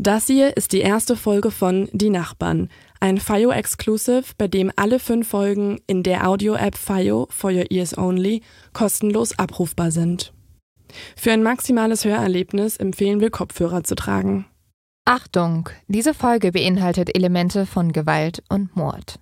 Das hier ist die erste Folge von Die Nachbarn, ein FIYO-Exclusive, bei dem alle 5 Folgen in der Audio-App FIYO for your ears only kostenlos abrufbar sind. Für ein maximales Hörerlebnis empfehlen wir, Kopfhörer zu tragen. Achtung, diese Folge beinhaltet Elemente von Gewalt und Mord.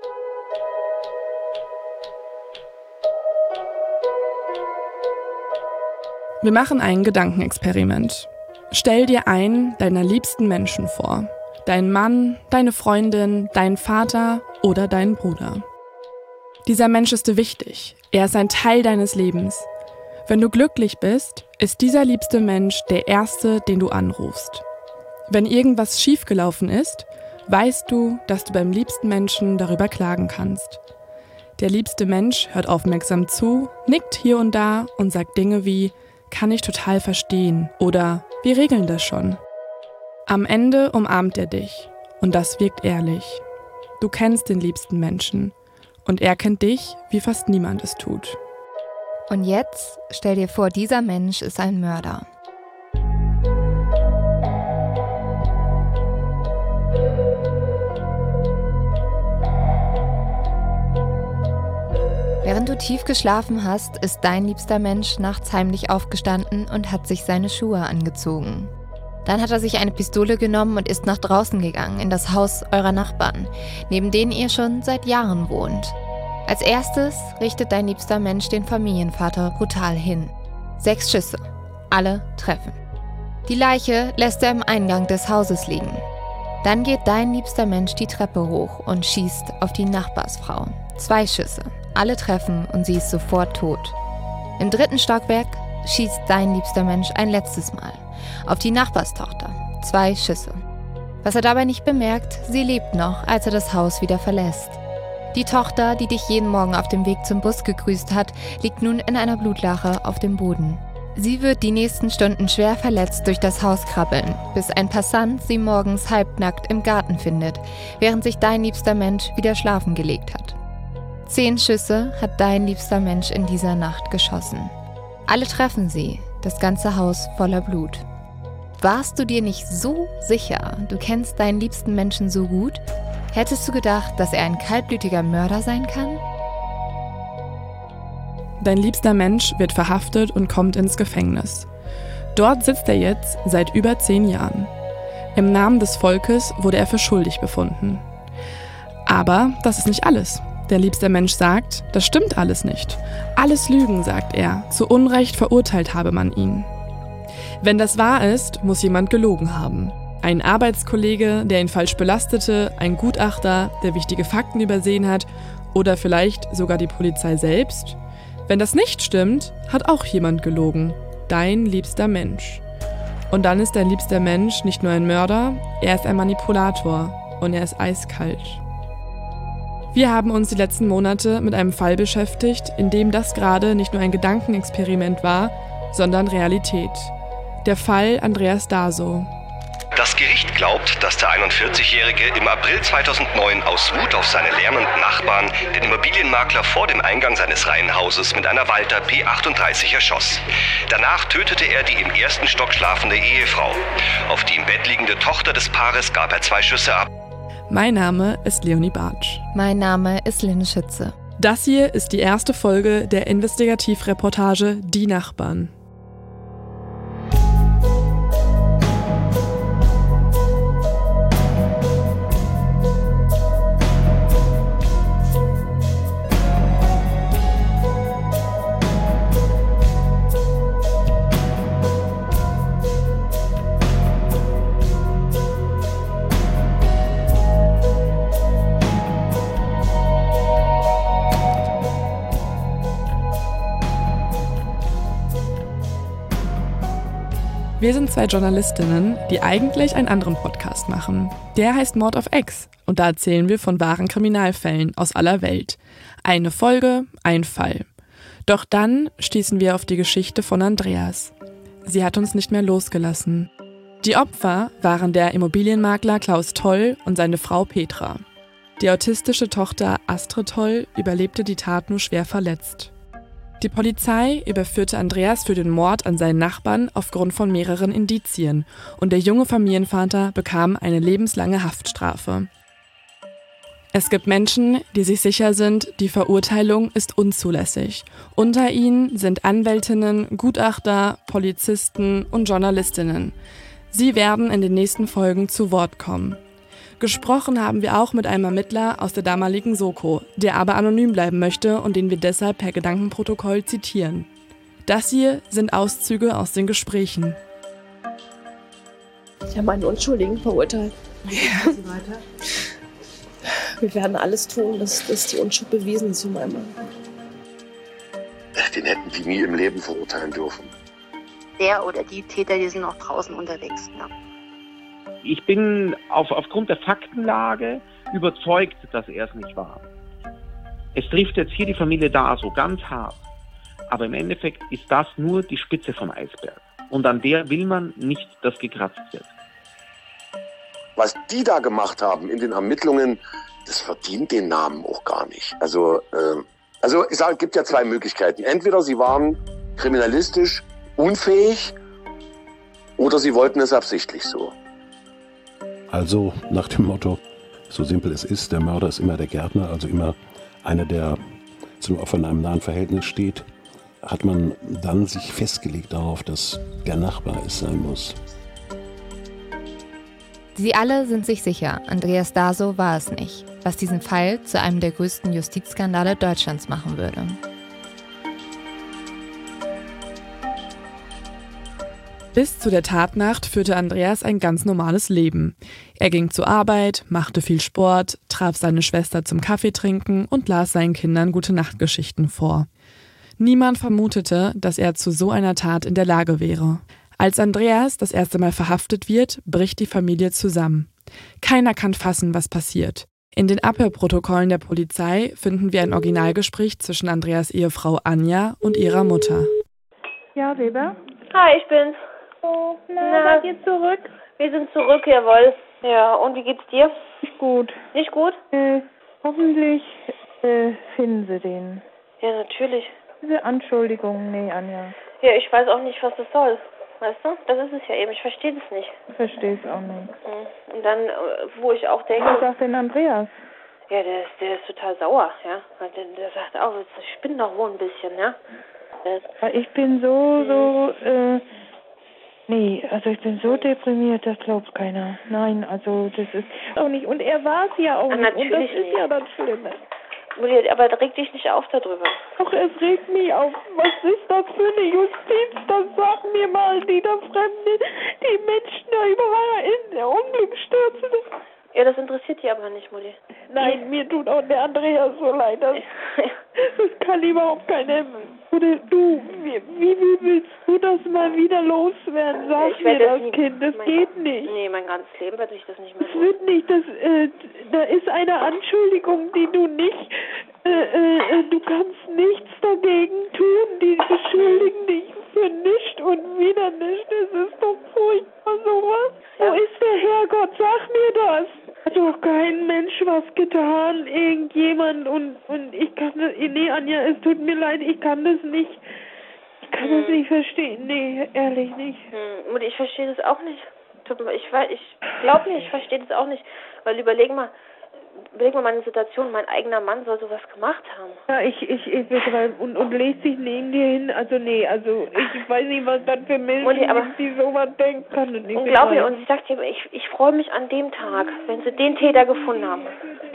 Wir machen ein Gedankenexperiment. Stell dir einen deiner liebsten Menschen vor. Deinen Mann, deine Freundin, deinen Vater oder deinen Bruder. Dieser Mensch ist dir wichtig. Er ist ein Teil deines Lebens. Wenn du glücklich bist, ist dieser liebste Mensch der Erste, den du anrufst. Wenn irgendwas schiefgelaufen ist, weißt du, dass du beim liebsten Menschen darüber klagen kannst. Der liebste Mensch hört aufmerksam zu, nickt hier und da und sagt Dinge wie „kann ich total verstehen" oder „wir regeln das schon". Am Ende umarmt er dich und das wirkt ehrlich. Du kennst den liebsten Menschen und er kennt dich, wie fast niemand es tut. Und jetzt stell dir vor, dieser Mensch ist ein Mörder. Während du tief geschlafen hast, ist dein liebster Mensch nachts heimlich aufgestanden und hat sich seine Schuhe angezogen. Dann hat er sich eine Pistole genommen und ist nach draußen gegangen, in das Haus eurer Nachbarn, neben denen ihr schon seit Jahren wohnt. Als erstes richtet dein liebster Mensch den Familienvater brutal hin. 6 Schüsse, alle treffen. Die Leiche lässt er im Eingang des Hauses liegen. Dann geht dein liebster Mensch die Treppe hoch und schießt auf die Nachbarsfrau. 2 Schüsse, alle treffen und sie ist sofort tot. Im 3. Stockwerk schießt dein liebster Mensch ein letztes Mal auf die Nachbarstochter. 2 Schüsse. Was er dabei nicht bemerkt, sie lebt noch, als er das Haus wieder verlässt. Die Tochter, die dich jeden Morgen auf dem Weg zum Bus gegrüßt hat, liegt nun in einer Blutlache auf dem Boden. Sie wird die nächsten Stunden schwer verletzt durch das Haus krabbeln, bis ein Passant sie morgens halbnackt im Garten findet, während sich dein liebster Mensch wieder schlafen gelegt hat. 10 Schüsse hat dein liebster Mensch in dieser Nacht geschossen. Alle treffen sie, das ganze Haus voller Blut. Warst du dir nicht so sicher, du kennst deinen liebsten Menschen so gut? Hättest du gedacht, dass er ein kaltblütiger Mörder sein kann? Dein liebster Mensch wird verhaftet und kommt ins Gefängnis. Dort sitzt er jetzt seit über 10 Jahren. Im Namen des Volkes wurde er für schuldig befunden. Aber das ist nicht alles. Der liebste Mensch sagt, das stimmt alles nicht. Alles Lügen, sagt er. Zu Unrecht verurteilt habe man ihn. Wenn das wahr ist, muss jemand gelogen haben. Ein Arbeitskollege, der ihn falsch belastete, ein Gutachter, der wichtige Fakten übersehen hat oder vielleicht sogar die Polizei selbst. Wenn das nicht stimmt, hat auch jemand gelogen. Dein liebster Mensch. Und dann ist dein liebster Mensch nicht nur ein Mörder, er ist ein Manipulator und er ist eiskalt. Wir haben uns die letzten Monate mit einem Fall beschäftigt, in dem das gerade nicht nur ein Gedankenexperiment war, sondern Realität. Der Fall Andreas Daso. Das Gericht glaubt, dass der 41-Jährige im April 2009 aus Wut auf seine lärmenden Nachbarn den Immobilienmakler vor dem Eingang seines Reihenhauses mit einer Walther P38 erschoss. Danach tötete er die im 1. Stock schlafende Ehefrau. Auf die im Bett liegende Tochter des Paares gab er 2 Schüsse ab. Mein Name ist Leonie Bartsch. Mein Name ist Lynn Schütze. Das hier ist die erste Folge der Investigativreportage Die Nachbarn. Wir sind 2 Journalistinnen, die eigentlich einen anderen Podcast machen. Der heißt Mord auf Ex und da erzählen wir von wahren Kriminalfällen aus aller Welt. Eine Folge, ein Fall. Doch dann stießen wir auf die Geschichte von Andreas. Sie hat uns nicht mehr losgelassen. Die Opfer waren der Immobilienmakler Klaus Toll und seine Frau Petra. Die autistische Tochter Astrid Toll überlebte die Tat nur schwer verletzt. Die Polizei überführte Andreas für den Mord an seinen Nachbarn aufgrund von mehreren Indizien und der junge Familienvater bekam eine lebenslange Haftstrafe. Es gibt Menschen, die sich sicher sind, die Verurteilung ist unzulässig. Unter ihnen sind Anwältinnen, Gutachter, Polizisten und Journalistinnen. Sie werden in den nächsten Folgen zu Wort kommen. Gesprochen haben wir auch mit einem Ermittler aus der damaligen Soko, der aber anonym bleiben möchte und den wir deshalb per Gedankenprotokoll zitieren. Das hier sind Auszüge aus den Gesprächen. Ich habe einen Unschuldigen verurteilt. Ja. Wir werden alles tun, dass die Unschuld bewiesen ist von meinem Mann. Den hätten die nie im Leben verurteilen dürfen. Der oder die Täter, die sind noch draußen unterwegs. Ja. Ich bin aufgrund der Faktenlage überzeugt, dass er es nicht war. Es trifft jetzt hier die Familie Daso ganz hart. Aber im Endeffekt ist das nur die Spitze vom Eisberg. Und an der will man nicht, dass gekratzt wird. Was die da gemacht haben in den Ermittlungen, das verdient den Namen auch gar nicht. Also ich sage, es gibt ja zwei Möglichkeiten. Entweder sie waren kriminalistisch unfähig oder sie wollten es absichtlich so. Also nach dem Motto, so simpel es ist, der Mörder ist immer der Gärtner, also immer einer, der zum Opfer in einem nahen Verhältnis steht, hat man dann sich festgelegt darauf, dass der Nachbar es sein muss. Sie alle sind sich sicher, Andreas Daso war es nicht, was diesen Fall zu einem der größten Justizskandale Deutschlands machen würde. Bis zu der Tatnacht führte Andreas ein ganz normales Leben. Er ging zur Arbeit, machte viel Sport, traf seine Schwester zum Kaffeetrinken und las seinen Kindern Gute-Nacht-Geschichten vor. Niemand vermutete, dass er zu so einer Tat in der Lage wäre. Als Andreas das erste Mal verhaftet wird, bricht die Familie zusammen. Keiner kann fassen, was passiert. In den Abhörprotokollen der Polizei finden wir ein Originalgespräch zwischen Andreas' Ehefrau Anja und ihrer Mutter. Ja, Weber? Hi, ich bin's. Oh, seid ihr zurück? Wir sind zurück, jawohl. Ja, und wie geht's dir? Nicht gut. Nicht gut? Hoffentlich finden sie den. Ja, natürlich. Diese Anschuldigung, nee, Anja. Ja, ich weiß auch nicht, was das soll. Weißt du? Das ist es ja eben. Ich verstehe das nicht. Ich verstehe es auch nicht. Und dann, wo ich auch denke... Was sagt denn Andreas? Ja, der ist total sauer, ja. Der sagt auch, ich spinne doch wohl ein bisschen, ja. Ich bin ich bin so deprimiert, das glaubt keiner. Nein, also das ist auch nicht. Und er war es ja auch nicht. Natürlich und das ist nicht. Ja das Schlimme. Aber reg dich nicht auf darüber. Doch, es regt mich auf. Was ist das für eine Justiz? Das sagen mir mal die da Fremden, die Menschen da überall in der Unglück stürzen. Ja, das interessiert die aber nicht, Mutti. Nein, mir tut auch der Andreas so leid. Das kann überhaupt keiner. Oder du, wie willst du das mal wieder loswerden? Sag mir das, Kind, das geht nicht. Nee, mein ganzes Leben wird sich das nicht mehr los. Das wird nicht, da ist eine Anschuldigung, die du nicht, du kannst nichts dagegen tun. Die beschuldigen dich für nichts und wieder nichts. Das ist doch furchtbar sowas. Ja. Wo ist der Herrgott? Sag mir das. Hat doch kein Mensch was getan, irgendjemand und ich kann das, nee Anja, es tut mir leid, ich kann das nicht verstehen, nee, ehrlich nicht. Mutti, ich verstehe das auch nicht, ich glaube nicht, ich verstehe das auch nicht, weil überleg mal meine Situation, mein eigener Mann soll sowas gemacht haben. Ja, und legt sich neben dir hin, ich weiß nicht, was das für Menschen sind, die sowas denken kann. Und glaub mir, und ich sag dir, ich freue mich an dem Tag, wenn sie den Täter gefunden haben.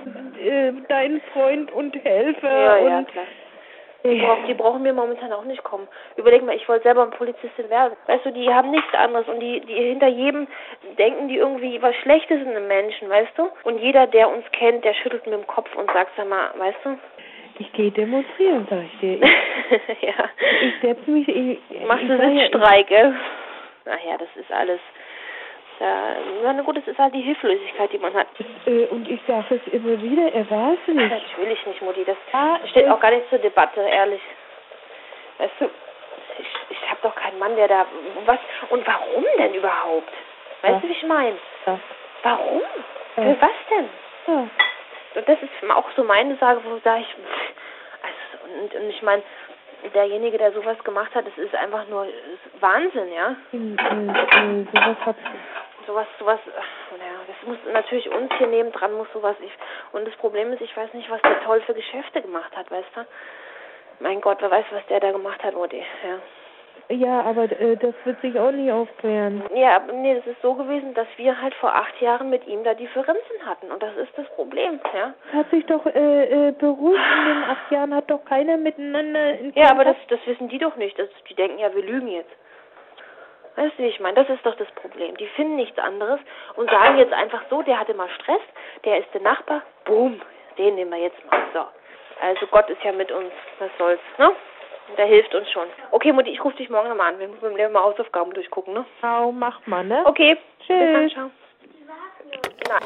Dein Freund und Helfer ja, klar. Die brauchen mir momentan auch nicht kommen. Überleg mal, ich wollte selber eine Polizistin werden. Weißt du, die haben nichts anderes und die hinter jedem denken die irgendwie was Schlechtes in einem Menschen, weißt du? Und jeder, der uns kennt, der schüttelt mit dem Kopf und sagt, sag mal, weißt du? Ich gehe demonstrieren, sag ich dir. Ja. Ich setze mich... Machst du Sitzstreik, gell? Ach ja, das ist alles... na gut, das ist halt die Hilflosigkeit, die man hat. Und ich sage es immer wieder, er war es nicht. Natürlich nicht, Mutti. Das steht auch gar nicht zur Debatte, ehrlich. Weißt du, ich habe doch keinen Mann, der da... Was? Und warum denn überhaupt? Weißt du, wie ich meine? Ja. Warum? Für was denn? Ja. Und das ist auch so meine Sage, wo sage ich... Also, und ich meine... derjenige, der sowas gemacht hat, das ist einfach nur Wahnsinn, ja. Sowas, naja, das muss natürlich uns hier nebendran muss sowas. Und das Problem ist, ich weiß nicht, was der toll für Geschäfte gemacht hat, weißt du? Mein Gott, wer weiß, was der da gemacht hat, Mutti, ja. Ja, aber das wird sich auch nie aufklären. Ja, nee, das ist so gewesen, dass wir halt vor 8 Jahren mit ihm da Differenzen hatten. Und das ist das Problem, ja. Das hat sich doch beruhigt. In den 8 Jahren hat doch keiner miteinander in Kontakt. Ja, aber das wissen die doch nicht. Die denken ja, wir lügen jetzt. Weißt du, wie ich meine? Das ist doch das Problem. Die finden nichts anderes und sagen jetzt einfach so, der hatte mal Stress, der ist der Nachbar, boom, den nehmen wir jetzt mal. So. Also Gott ist ja mit uns, was soll's, ne? Der hilft uns schon. Okay, Mutti, ich rufe dich morgen nochmal an. Wir müssen mal Hausaufgaben durchgucken, ne? Ciao, mach mal, ne? Okay. Tschüss. Bis dann, ciao. Nein.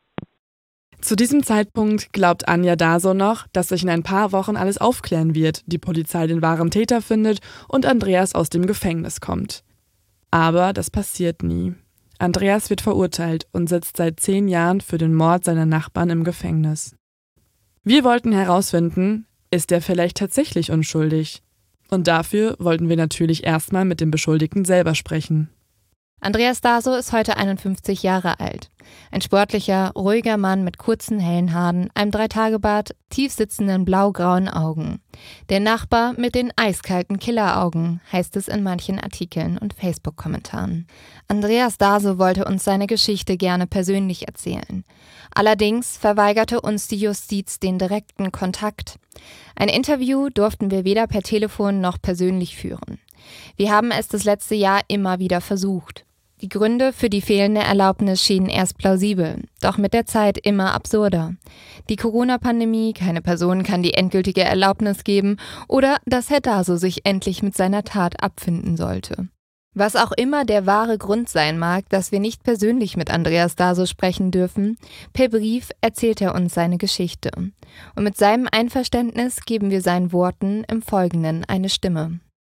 Zu diesem Zeitpunkt glaubt Anja Daso noch, dass sich in ein paar Wochen alles aufklären wird, die Polizei den wahren Täter findet und Andreas aus dem Gefängnis kommt. Aber das passiert nie. Andreas wird verurteilt und sitzt seit 10 Jahren für den Mord seiner Nachbarn im Gefängnis. Wir wollten herausfinden, ist er vielleicht tatsächlich unschuldig? Und dafür wollten wir natürlich erstmal mit dem Beschuldigten selber sprechen. Andreas Daso ist heute 51 Jahre alt. Ein sportlicher, ruhiger Mann mit kurzen, hellen Haaren, einem 3-Tage-Bart, tief sitzenden blau-grauen Augen. Der Nachbar mit den eiskalten Killeraugen, heißt es in manchen Artikeln und Facebook-Kommentaren. Andreas Daso wollte uns seine Geschichte gerne persönlich erzählen. Allerdings verweigerte uns die Justiz den direkten Kontakt. Ein Interview durften wir weder per Telefon noch persönlich führen. Wir haben es das letzte Jahr immer wieder versucht. Die Gründe für die fehlende Erlaubnis schienen erst plausibel, doch mit der Zeit immer absurder. Die Corona-Pandemie, keine Person kann die endgültige Erlaubnis geben oder dass Herr Daso sich endlich mit seiner Tat abfinden sollte. Was auch immer der wahre Grund sein mag, dass wir nicht persönlich mit Andreas Daso sprechen dürfen, per Brief erzählt er uns seine Geschichte. Und mit seinem Einverständnis geben wir seinen Worten im Folgenden eine Stimme.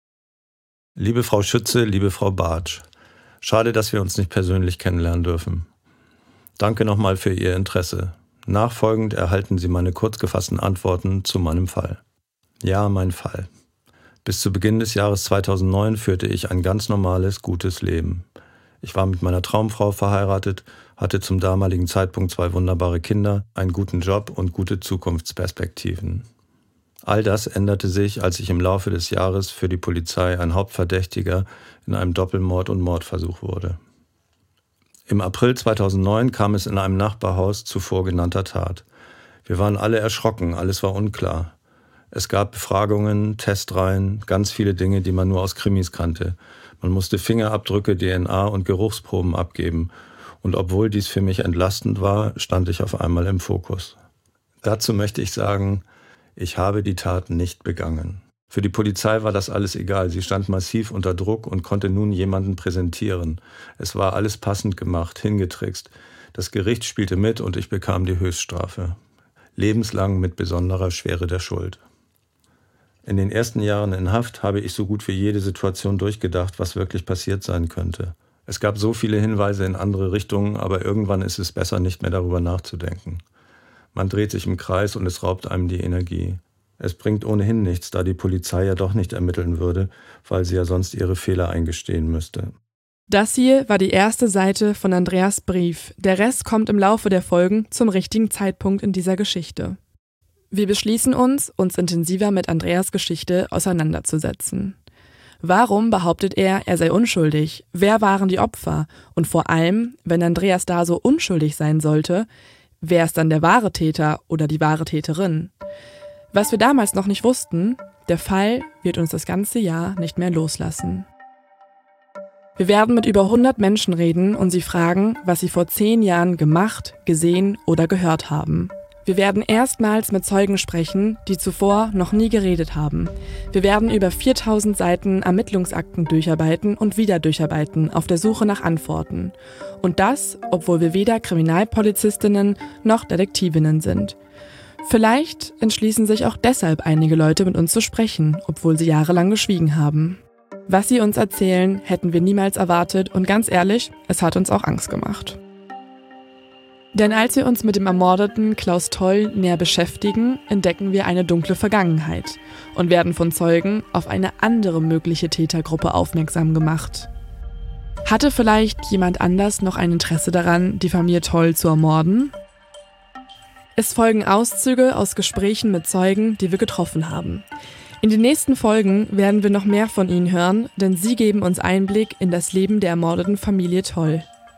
Liebe Frau Schütze, liebe Frau Bartsch, schade, dass wir uns nicht persönlich kennenlernen dürfen. Danke nochmal für Ihr Interesse. Nachfolgend erhalten Sie meine kurz gefassten Antworten zu meinem Fall. Ja, mein Fall. Bis zu Beginn des Jahres 2009 führte ich ein ganz normales, gutes Leben. Ich war mit meiner Traumfrau verheiratet, hatte zum damaligen Zeitpunkt 2 wunderbare Kinder, einen guten Job und gute Zukunftsperspektiven. All das änderte sich, als ich im Laufe des Jahres für die Polizei ein Hauptverdächtiger in einem Doppelmord und Mordversuch wurde. Im April 2009 kam es in einem Nachbarhaus zu vorgenannter Tat. Wir waren alle erschrocken, alles war unklar. Es gab Befragungen, Testreihen, ganz viele Dinge, die man nur aus Krimis kannte. Man musste Fingerabdrücke, DNA und Geruchsproben abgeben. Und obwohl dies für mich entlastend war, stand ich auf einmal im Fokus. Dazu möchte ich sagen, ich habe die Tat nicht begangen. Für die Polizei war das alles egal. Sie stand massiv unter Druck und konnte nun jemanden präsentieren. Es war alles passend gemacht, hingetrickst. Das Gericht spielte mit und ich bekam die Höchststrafe. Lebenslang mit besonderer Schwere der Schuld. In den ersten Jahren in Haft habe ich so gut wie jede Situation durchgedacht, was wirklich passiert sein könnte. Es gab so viele Hinweise in andere Richtungen, aber irgendwann ist es besser, nicht mehr darüber nachzudenken. Man dreht sich im Kreis und es raubt einem die Energie. Es bringt ohnehin nichts, da die Polizei ja doch nicht ermitteln würde, weil sie ja sonst ihre Fehler eingestehen müsste. Das hier war die erste Seite von Andreas Brief. Der Rest kommt im Laufe der Folgen zum richtigen Zeitpunkt in dieser Geschichte. Wir beschließen uns intensiver mit Andreas Geschichte auseinanderzusetzen. Warum behauptet er sei unschuldig? Wer waren die Opfer? Und vor allem, wenn Andreas Daso unschuldig sein sollte, wer ist dann der wahre Täter oder die wahre Täterin? Was wir damals noch nicht wussten, der Fall wird uns das ganze Jahr nicht mehr loslassen. Wir werden mit über 100 Menschen reden und sie fragen, was sie vor 10 Jahren gemacht, gesehen oder gehört haben. Wir werden erstmals mit Zeugen sprechen, die zuvor noch nie geredet haben. Wir werden über 4000 Seiten Ermittlungsakten durcharbeiten und wieder durcharbeiten, auf der Suche nach Antworten. Und das, obwohl wir weder Kriminalpolizistinnen noch Detektivinnen sind. Vielleicht entschließen sich auch deshalb einige Leute mit uns zu sprechen, obwohl sie jahrelang geschwiegen haben. Was sie uns erzählen, hätten wir niemals erwartet und ganz ehrlich, es hat uns auch Angst gemacht. Denn als wir uns mit dem ermordeten Klaus Toll näher beschäftigen, entdecken wir eine dunkle Vergangenheit und werden von Zeugen auf eine andere mögliche Tätergruppe aufmerksam gemacht. Hatte vielleicht jemand anders noch ein Interesse daran, die Familie Toll zu ermorden? Es folgen Auszüge aus Gesprächen mit Zeugen, die wir getroffen haben. In den nächsten Folgen werden wir noch mehr von ihnen hören, denn sie geben uns Einblick in das Leben der ermordeten Familie Toll.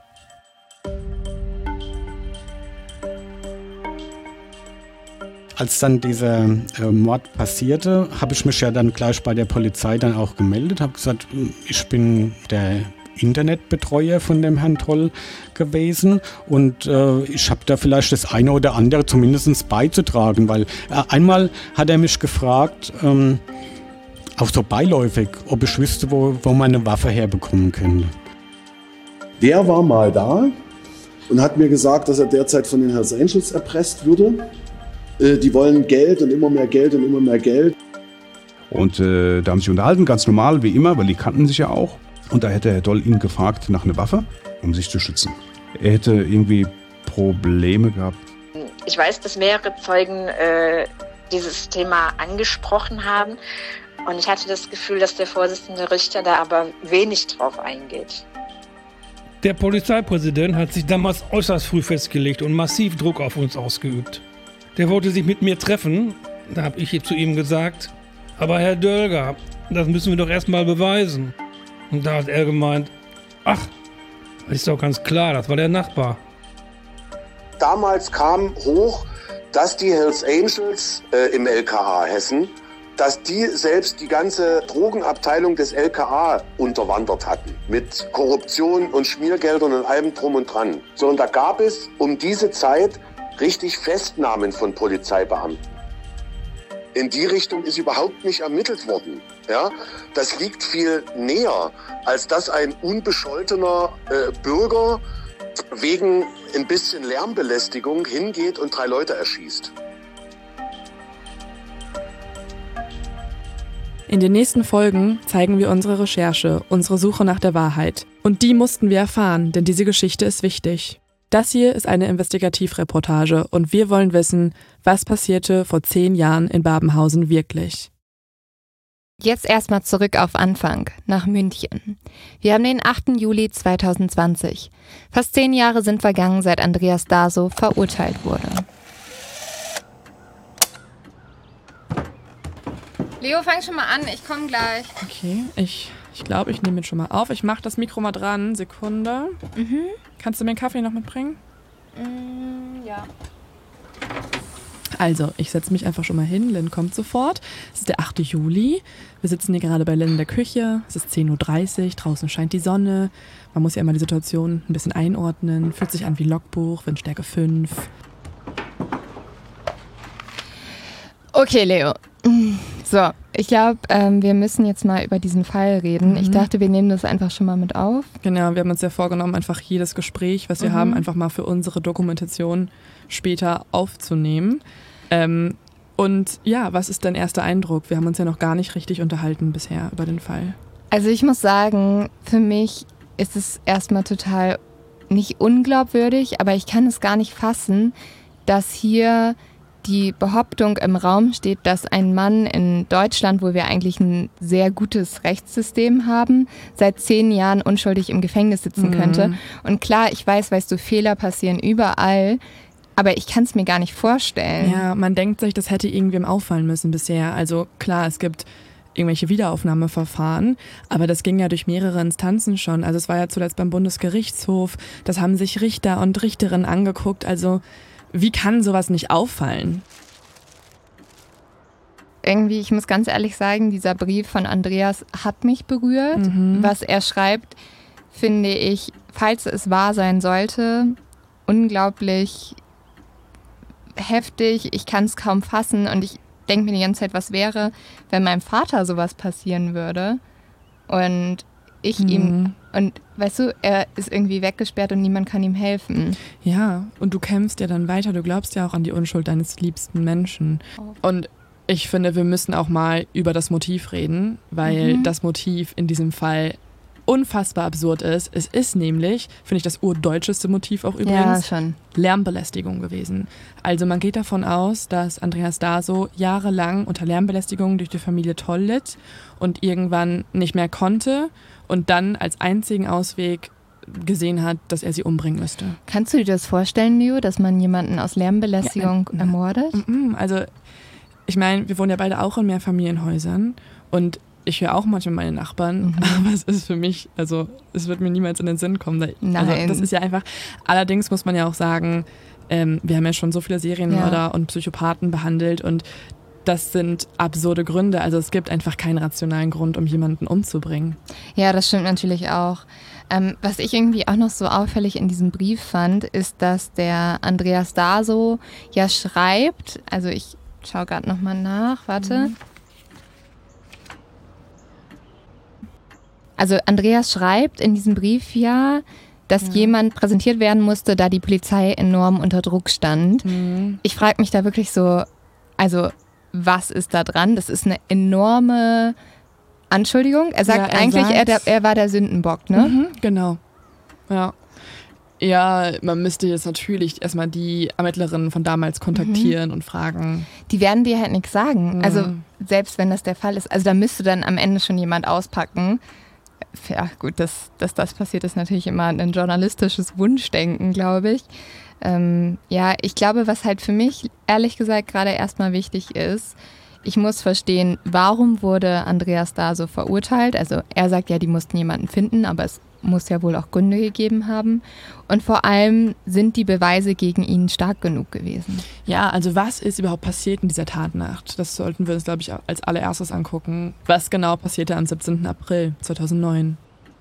Als dann dieser Mord passierte, habe ich mich ja dann gleich bei der Polizei dann auch gemeldet, habe gesagt, ich bin der Internetbetreuer von dem Herrn Toll gewesen und ich habe da vielleicht das eine oder andere zumindest beizutragen, weil einmal hat er mich gefragt, auch so beiläufig, ob ich wüsste, wo man eine Waffe herbekommen könnte. Der war mal da und hat mir gesagt, dass er derzeit von den Hells Angels erpresst würde. Die wollen Geld und immer mehr Geld und immer mehr Geld. Und da haben sie sich unterhalten, ganz normal, wie immer, weil die kannten sich ja auch. Und da hätte Herr Toll ihn gefragt nach einer Waffe, um sich zu schützen. Er hätte irgendwie Probleme gehabt. Ich weiß, dass mehrere Zeugen dieses Thema angesprochen haben. Und ich hatte das Gefühl, dass der Vorsitzende Richter da aber wenig drauf eingeht. Der Polizeipräsident hat sich damals äußerst früh festgelegt und massiv Druck auf uns ausgeübt. Der wollte sich mit mir treffen, da habe ich zu ihm gesagt, aber Herr Dölger, das müssen wir doch erstmal beweisen. Und da hat er gemeint, ach, ist doch ganz klar, das war der Nachbar. Damals kam hoch, dass die Hells Angels im LKA Hessen, dass die selbst die ganze Drogenabteilung des LKA unterwandert hatten. Mit Korruption und Schmiergeldern und allem drum und dran. So, und da gab es um diese Zeit richtig Festnahmen von Polizeibeamten. In die Richtung ist überhaupt nicht ermittelt worden. Ja? Das liegt viel näher, als dass ein unbescholtener Bürger wegen ein bisschen Lärmbelästigung hingeht und 3 Leute erschießt. In den nächsten Folgen zeigen wir unsere Recherche, unsere Suche nach der Wahrheit. Und die mussten wir erfahren, denn diese Geschichte ist wichtig. Das hier ist eine Investigativreportage und wir wollen wissen, was passierte vor 10 Jahren in Babenhausen wirklich. Jetzt erstmal zurück auf Anfang, nach München. Wir haben den 8. Juli 2020. Fast 10 Jahre sind vergangen, seit Andreas Daso verurteilt wurde. Leo, fang schon mal an, ich komme gleich. Okay, ich glaube, ich nehme ihn schon mal auf. Ich mache das Mikro mal dran. Sekunde. Kannst du mir einen Kaffee noch mitbringen? Ja. Also, ich setze mich einfach schon mal hin. Lynn kommt sofort. Es ist der 8. Juli. Wir sitzen hier gerade bei Lynn in der Küche. Es ist 10.30 Uhr. Draußen scheint die Sonne. Man muss ja immer die Situation ein bisschen einordnen. Fühlt sich an wie Logbuch, Windstärke 5. Okay, Leo. So, ich glaube, wir müssen jetzt mal über diesen Fall reden. Ich dachte, wir nehmen das einfach schon mal mit auf. Genau, wir haben uns ja vorgenommen, einfach jedes Gespräch, was wir haben, einfach mal für unsere Dokumentation später aufzunehmen. Und ja, was ist dein erster Eindruck? Wir haben uns ja noch gar nicht richtig unterhalten bisher über den Fall. Also ich muss sagen, für mich ist es erstmal total nicht unglaubwürdig, aber ich kann es gar nicht fassen, dass hier die Behauptung im Raum steht, dass ein Mann in Deutschland, wo wir eigentlich ein sehr gutes Rechtssystem haben, seit 10 Jahren unschuldig im Gefängnis sitzen könnte. Und klar, ich weiß, weißt du, Fehler passieren überall, aber ich kann es mir gar nicht vorstellen. Ja, man denkt sich, das hätte irgendwem auffallen müssen bisher. Also klar, es gibt irgendwelche Wiederaufnahmeverfahren, aber das ging ja durch mehrere Instanzen schon. Also es war ja zuletzt beim Bundesgerichtshof, das haben sich Richter und Richterinnen angeguckt, also wie kann sowas nicht auffallen? Irgendwie, ich muss ganz ehrlich sagen, dieser Brief von Andreas hat mich berührt. Was er schreibt, finde ich, falls es wahr sein sollte, unglaublich heftig. Ich kann es kaum fassen und ich denke mir die ganze Zeit, was wäre, wenn meinem Vater sowas passieren würde und ich ihm, und weißt du, er ist irgendwie weggesperrt und niemand kann ihm helfen. Ja, und du kämpfst ja dann weiter, du glaubst ja auch an die Unschuld deines liebsten Menschen. Und ich finde, wir müssen auch mal über das Motiv reden, weil das Motiv in diesem Fall unfassbar absurd ist, es ist nämlich, finde ich, das urdeutscheste Motiv auch übrigens, Lärmbelästigung gewesen. Also man geht davon aus, dass Andreas Daso jahrelang unter Lärmbelästigung durch die Familie Toll litt und irgendwann nicht mehr konnte und dann als einzigen Ausweg gesehen hat, dass er sie umbringen müsste. Kannst du dir das vorstellen, Leo, dass man jemanden aus Lärmbelästigung ermordet? Also ich meine, wir wohnen ja beide auch in Mehrfamilienhäusern und ich höre auch manchmal meine Nachbarn, aber es ist für mich, also es wird mir niemals in den Sinn kommen. Also das ist ja einfach, allerdings muss man ja auch sagen, wir haben ja schon so viele Serienmörder und Psychopathen behandelt und das sind absurde Gründe. Also es gibt einfach keinen rationalen Grund, um jemanden umzubringen. Ja, das stimmt natürlich auch. Was ich irgendwie auch noch so auffällig in diesem Brief fand, ist, dass der Andreas Daso ja schreibt, also ich schaue gerade nochmal nach, warte. Also Andreas schreibt in diesem Brief ja, dass jemand präsentiert werden musste, da die Polizei enorm unter Druck stand. Ich frage mich da wirklich so, also was ist da dran? Das ist eine enorme Anschuldigung. Er sagt er war der Sündenbock, ne? Genau. Ja. Ja, man müsste jetzt natürlich erstmal die Ermittlerinnen von damals kontaktieren und fragen. Die werden dir halt nichts sagen. Also selbst wenn das der Fall ist. Also da müsste dann am Ende schon jemand auspacken. Ja gut, dass das passiert, ist natürlich immer ein journalistisches Wunschdenken, glaube ich. Ich glaube, was halt für mich ehrlich gesagt gerade erstmal wichtig ist, ich muss verstehen, warum wurde Andreas Daso verurteilt? Also er sagt ja, die mussten jemanden finden, aber es muss ja wohl auch Gründe gegeben haben. Und vor allem sind die Beweise gegen ihn stark genug gewesen. Ja, also was ist überhaupt passiert in dieser Tatnacht? Das sollten wir uns, glaube ich, als allererstes angucken. Was genau passierte am 17. April 2009?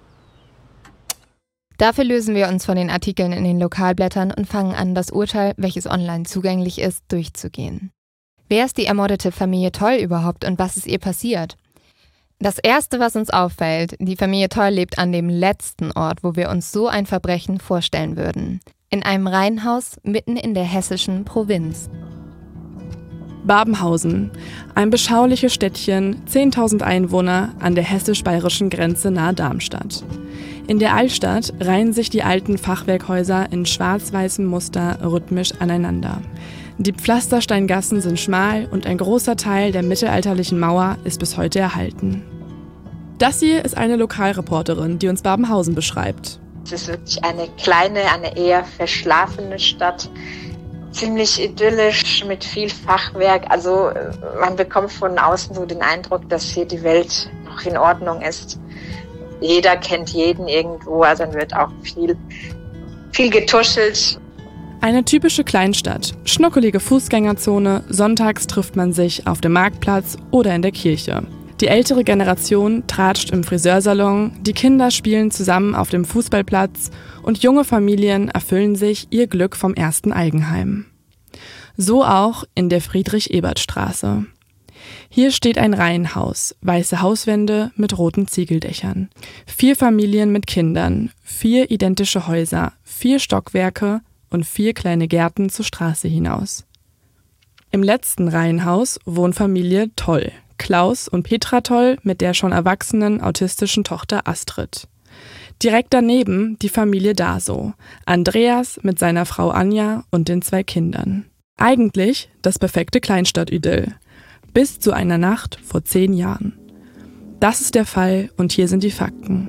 Dafür lösen wir uns von den Artikeln in den Lokalblättern und fangen an, das Urteil, welches online zugänglich ist, durchzugehen. Wer ist die ermordete Familie Toll überhaupt und was ist ihr passiert? Das Erste, was uns auffällt, die Familie Toll lebt an dem letzten Ort, wo wir uns so ein Verbrechen vorstellen würden. In einem Reihenhaus mitten in der hessischen Provinz. Babenhausen, ein beschauliches Städtchen, 10.000 Einwohner an der hessisch-bayerischen Grenze nahe Darmstadt. In der Altstadt reihen sich die alten Fachwerkhäuser in schwarz-weißem Muster rhythmisch aneinander. Die Pflastersteingassen sind schmal und ein großer Teil der mittelalterlichen Mauer ist bis heute erhalten. Das hier ist eine Lokalreporterin, die uns Babenhausen beschreibt. Es ist wirklich eine kleine, eine eher verschlafene Stadt. Ziemlich idyllisch mit viel Fachwerk. Also man bekommt von außen so den Eindruck, dass hier die Welt noch in Ordnung ist. Jeder kennt jeden irgendwo, also dann wird auch viel getuschelt. Eine typische Kleinstadt, schnuckelige Fußgängerzone, sonntags trifft man sich auf dem Marktplatz oder in der Kirche. Die ältere Generation tratscht im Friseursalon, die Kinder spielen zusammen auf dem Fußballplatz und junge Familien erfüllen sich ihr Glück vom ersten Eigenheim. So auch in der Friedrich-Ebert-Straße. Hier steht ein Reihenhaus, weiße Hauswände mit roten Ziegeldächern. 4 Familien mit Kindern, 4 identische Häuser, 4 Stockwerke und 4 kleine Gärten zur Straße hinaus. Im letzten Reihenhaus wohnt Familie Toll, Klaus und Petra Toll mit der schon erwachsenen autistischen Tochter Astrid. Direkt daneben die Familie Daso, Andreas mit seiner Frau Anja und den 2 Kindern. Eigentlich das perfekte Kleinstadt-Idyll. Bis zu einer Nacht vor 10 Jahren. Das ist der Fall und hier sind die Fakten.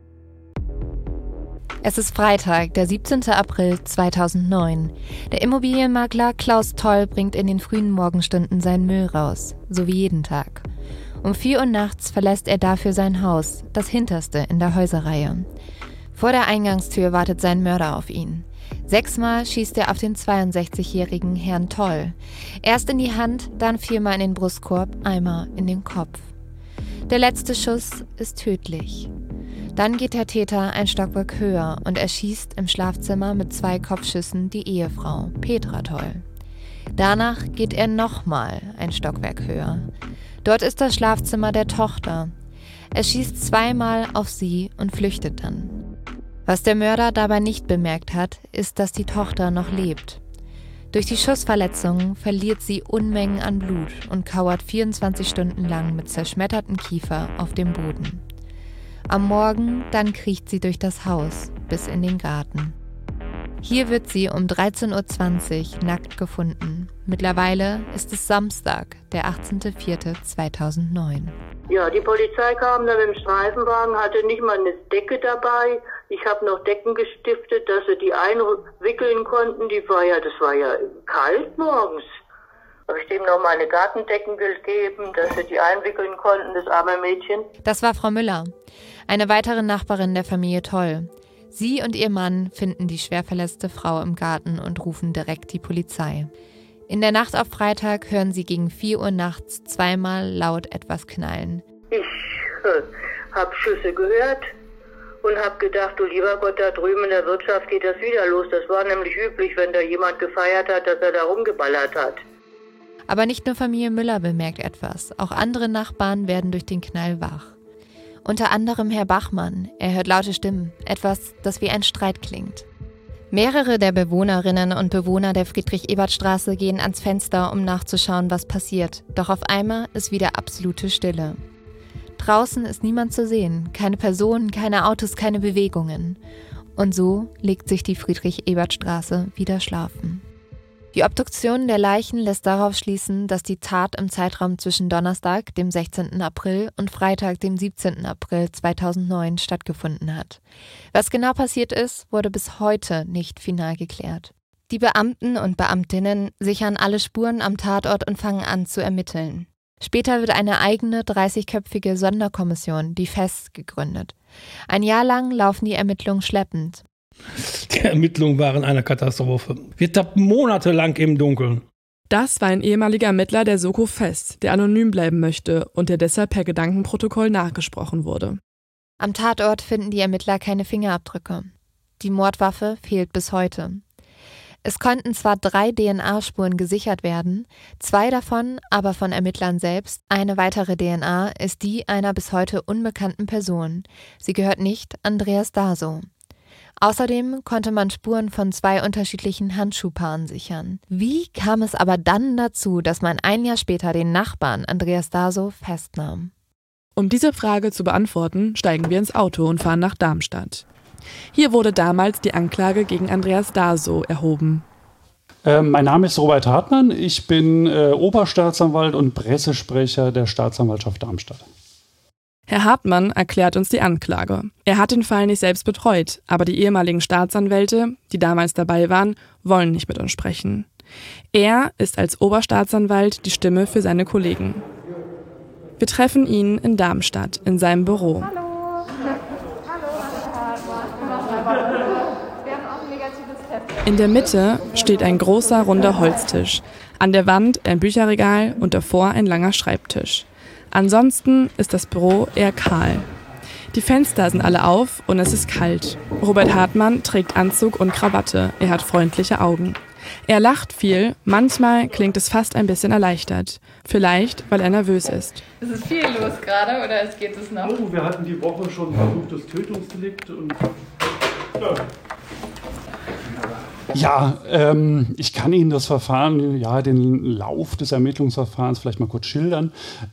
Es ist Freitag, der 17. April 2009. Der Immobilienmakler Klaus Toll bringt in den frühen Morgenstunden seinen Müll raus, so wie jeden Tag. Um 4 Uhr nachts verlässt er dafür sein Haus, das hinterste in der Häuserreihe. Vor der Eingangstür wartet sein Mörder auf ihn. 6-mal schießt er auf den 62-jährigen Herrn Toll. Erst in die Hand, dann 4-mal in den Brustkorb, einmal in den Kopf. Der letzte Schuss ist tödlich. Dann geht der Täter ein Stockwerk höher und erschießt im Schlafzimmer mit 2 Kopfschüssen die Ehefrau, Petra Toll. Danach geht er nochmal ein Stockwerk höher. Dort ist das Schlafzimmer der Tochter. Er schießt 2-mal auf sie und flüchtet dann. Was der Mörder dabei nicht bemerkt hat, ist, dass die Tochter noch lebt. Durch die Schussverletzungen verliert sie Unmengen an Blut und kauert 24 Stunden lang mit zerschmettertem Kiefer auf dem Boden. Am Morgen dann kriecht sie durch das Haus bis in den Garten. Hier wird sie um 13:20 Uhr nackt gefunden. Mittlerweile ist es Samstag, der 18.04.2009. Ja, die Polizei kam dann mit dem Streifenwagen, hatte nicht mal eine Decke dabei. Ich habe noch Decken gestiftet, dass sie die einwickeln konnten. Das war ja kalt morgens. Habe ich dem noch mal eine Gartendecke gegeben, dass sie die einwickeln konnten, das arme Mädchen. Das war Frau Müller, eine weitere Nachbarin der Familie Toll. Sie und ihr Mann finden die schwer verletzte Frau im Garten und rufen direkt die Polizei. In der Nacht auf Freitag hören sie gegen 4 Uhr nachts zweimal laut etwas knallen. Ich habe Schüsse gehört und habe gedacht, du lieber Gott, da drüben in der Wirtschaft geht das wieder los. Das war nämlich üblich, wenn da jemand gefeiert hat, dass er da rumgeballert hat. Aber nicht nur Familie Müller bemerkt etwas, auch andere Nachbarn werden durch den Knall wach. Unter anderem Herr Bachmann, er hört laute Stimmen, etwas, das wie ein Streit klingt. Mehrere der Bewohnerinnen und Bewohner der Friedrich-Ebert-Straße gehen ans Fenster, um nachzuschauen, was passiert. Doch auf einmal ist wieder absolute Stille. Draußen ist niemand zu sehen, keine Personen, keine Autos, keine Bewegungen. Und so legt sich die Friedrich-Ebert-Straße wieder schlafen. Die Obduktion der Leichen lässt darauf schließen, dass die Tat im Zeitraum zwischen Donnerstag, dem 16. April und Freitag, dem 17. April 2009 stattgefunden hat. Was genau passiert ist, wurde bis heute nicht final geklärt. Die Beamten und Beamtinnen sichern alle Spuren am Tatort und fangen an zu ermitteln. Später wird eine eigene 30-köpfige Sonderkommission, die FES, gegründet. Ein Jahr lang laufen die Ermittlungen schleppend. Die Ermittlungen waren eine Katastrophe. Wir tappten monatelang im Dunkeln. Das war ein ehemaliger Ermittler der Soko FES, der anonym bleiben möchte und der deshalb per Gedankenprotokoll nachgesprochen wurde. Am Tatort finden die Ermittler keine Fingerabdrücke. Die Mordwaffe fehlt bis heute. Es konnten zwar 3 DNA-Spuren gesichert werden, 2 davon aber von Ermittlern selbst. Eine weitere DNA ist die einer bis heute unbekannten Person. Sie gehört nicht Andreas Daso. Außerdem konnte man Spuren von 2 unterschiedlichen Handschuhpaaren sichern. Wie kam es aber dann dazu, dass man ein Jahr später den Nachbarn Andreas Daso festnahm? Um diese Frage zu beantworten, steigen wir ins Auto und fahren nach Darmstadt. Hier wurde damals die Anklage gegen Andreas Daso erhoben. Mein Name ist Robert Hartmann, ich bin Oberstaatsanwalt und Pressesprecher der Staatsanwaltschaft Darmstadt. Herr Hartmann erklärt uns die Anklage. Er hat den Fall nicht selbst betreut, aber die ehemaligen Staatsanwälte, die damals dabei waren, wollen nicht mit uns sprechen. Er ist als Oberstaatsanwalt die Stimme für seine Kollegen. Wir treffen ihn in Darmstadt, in seinem Büro. In der Mitte steht ein großer, runder Holztisch. An der Wand ein Bücherregal und davor ein langer Schreibtisch. Ansonsten ist das Büro eher kahl. Die Fenster sind alle auf und es ist kalt. Robert Hartmann trägt Anzug und Krawatte. Er hat freundliche Augen. Er lacht viel, manchmal klingt es fast ein bisschen erleichtert. Vielleicht, weil er nervös ist. Ist es viel los gerade oder geht es noch? Oh, wir hatten die Woche schon versuchtes Tötungsdelikt und... Ja, ich kann Ihnen das Verfahren, den Lauf des Ermittlungsverfahrens vielleicht mal kurz schildern.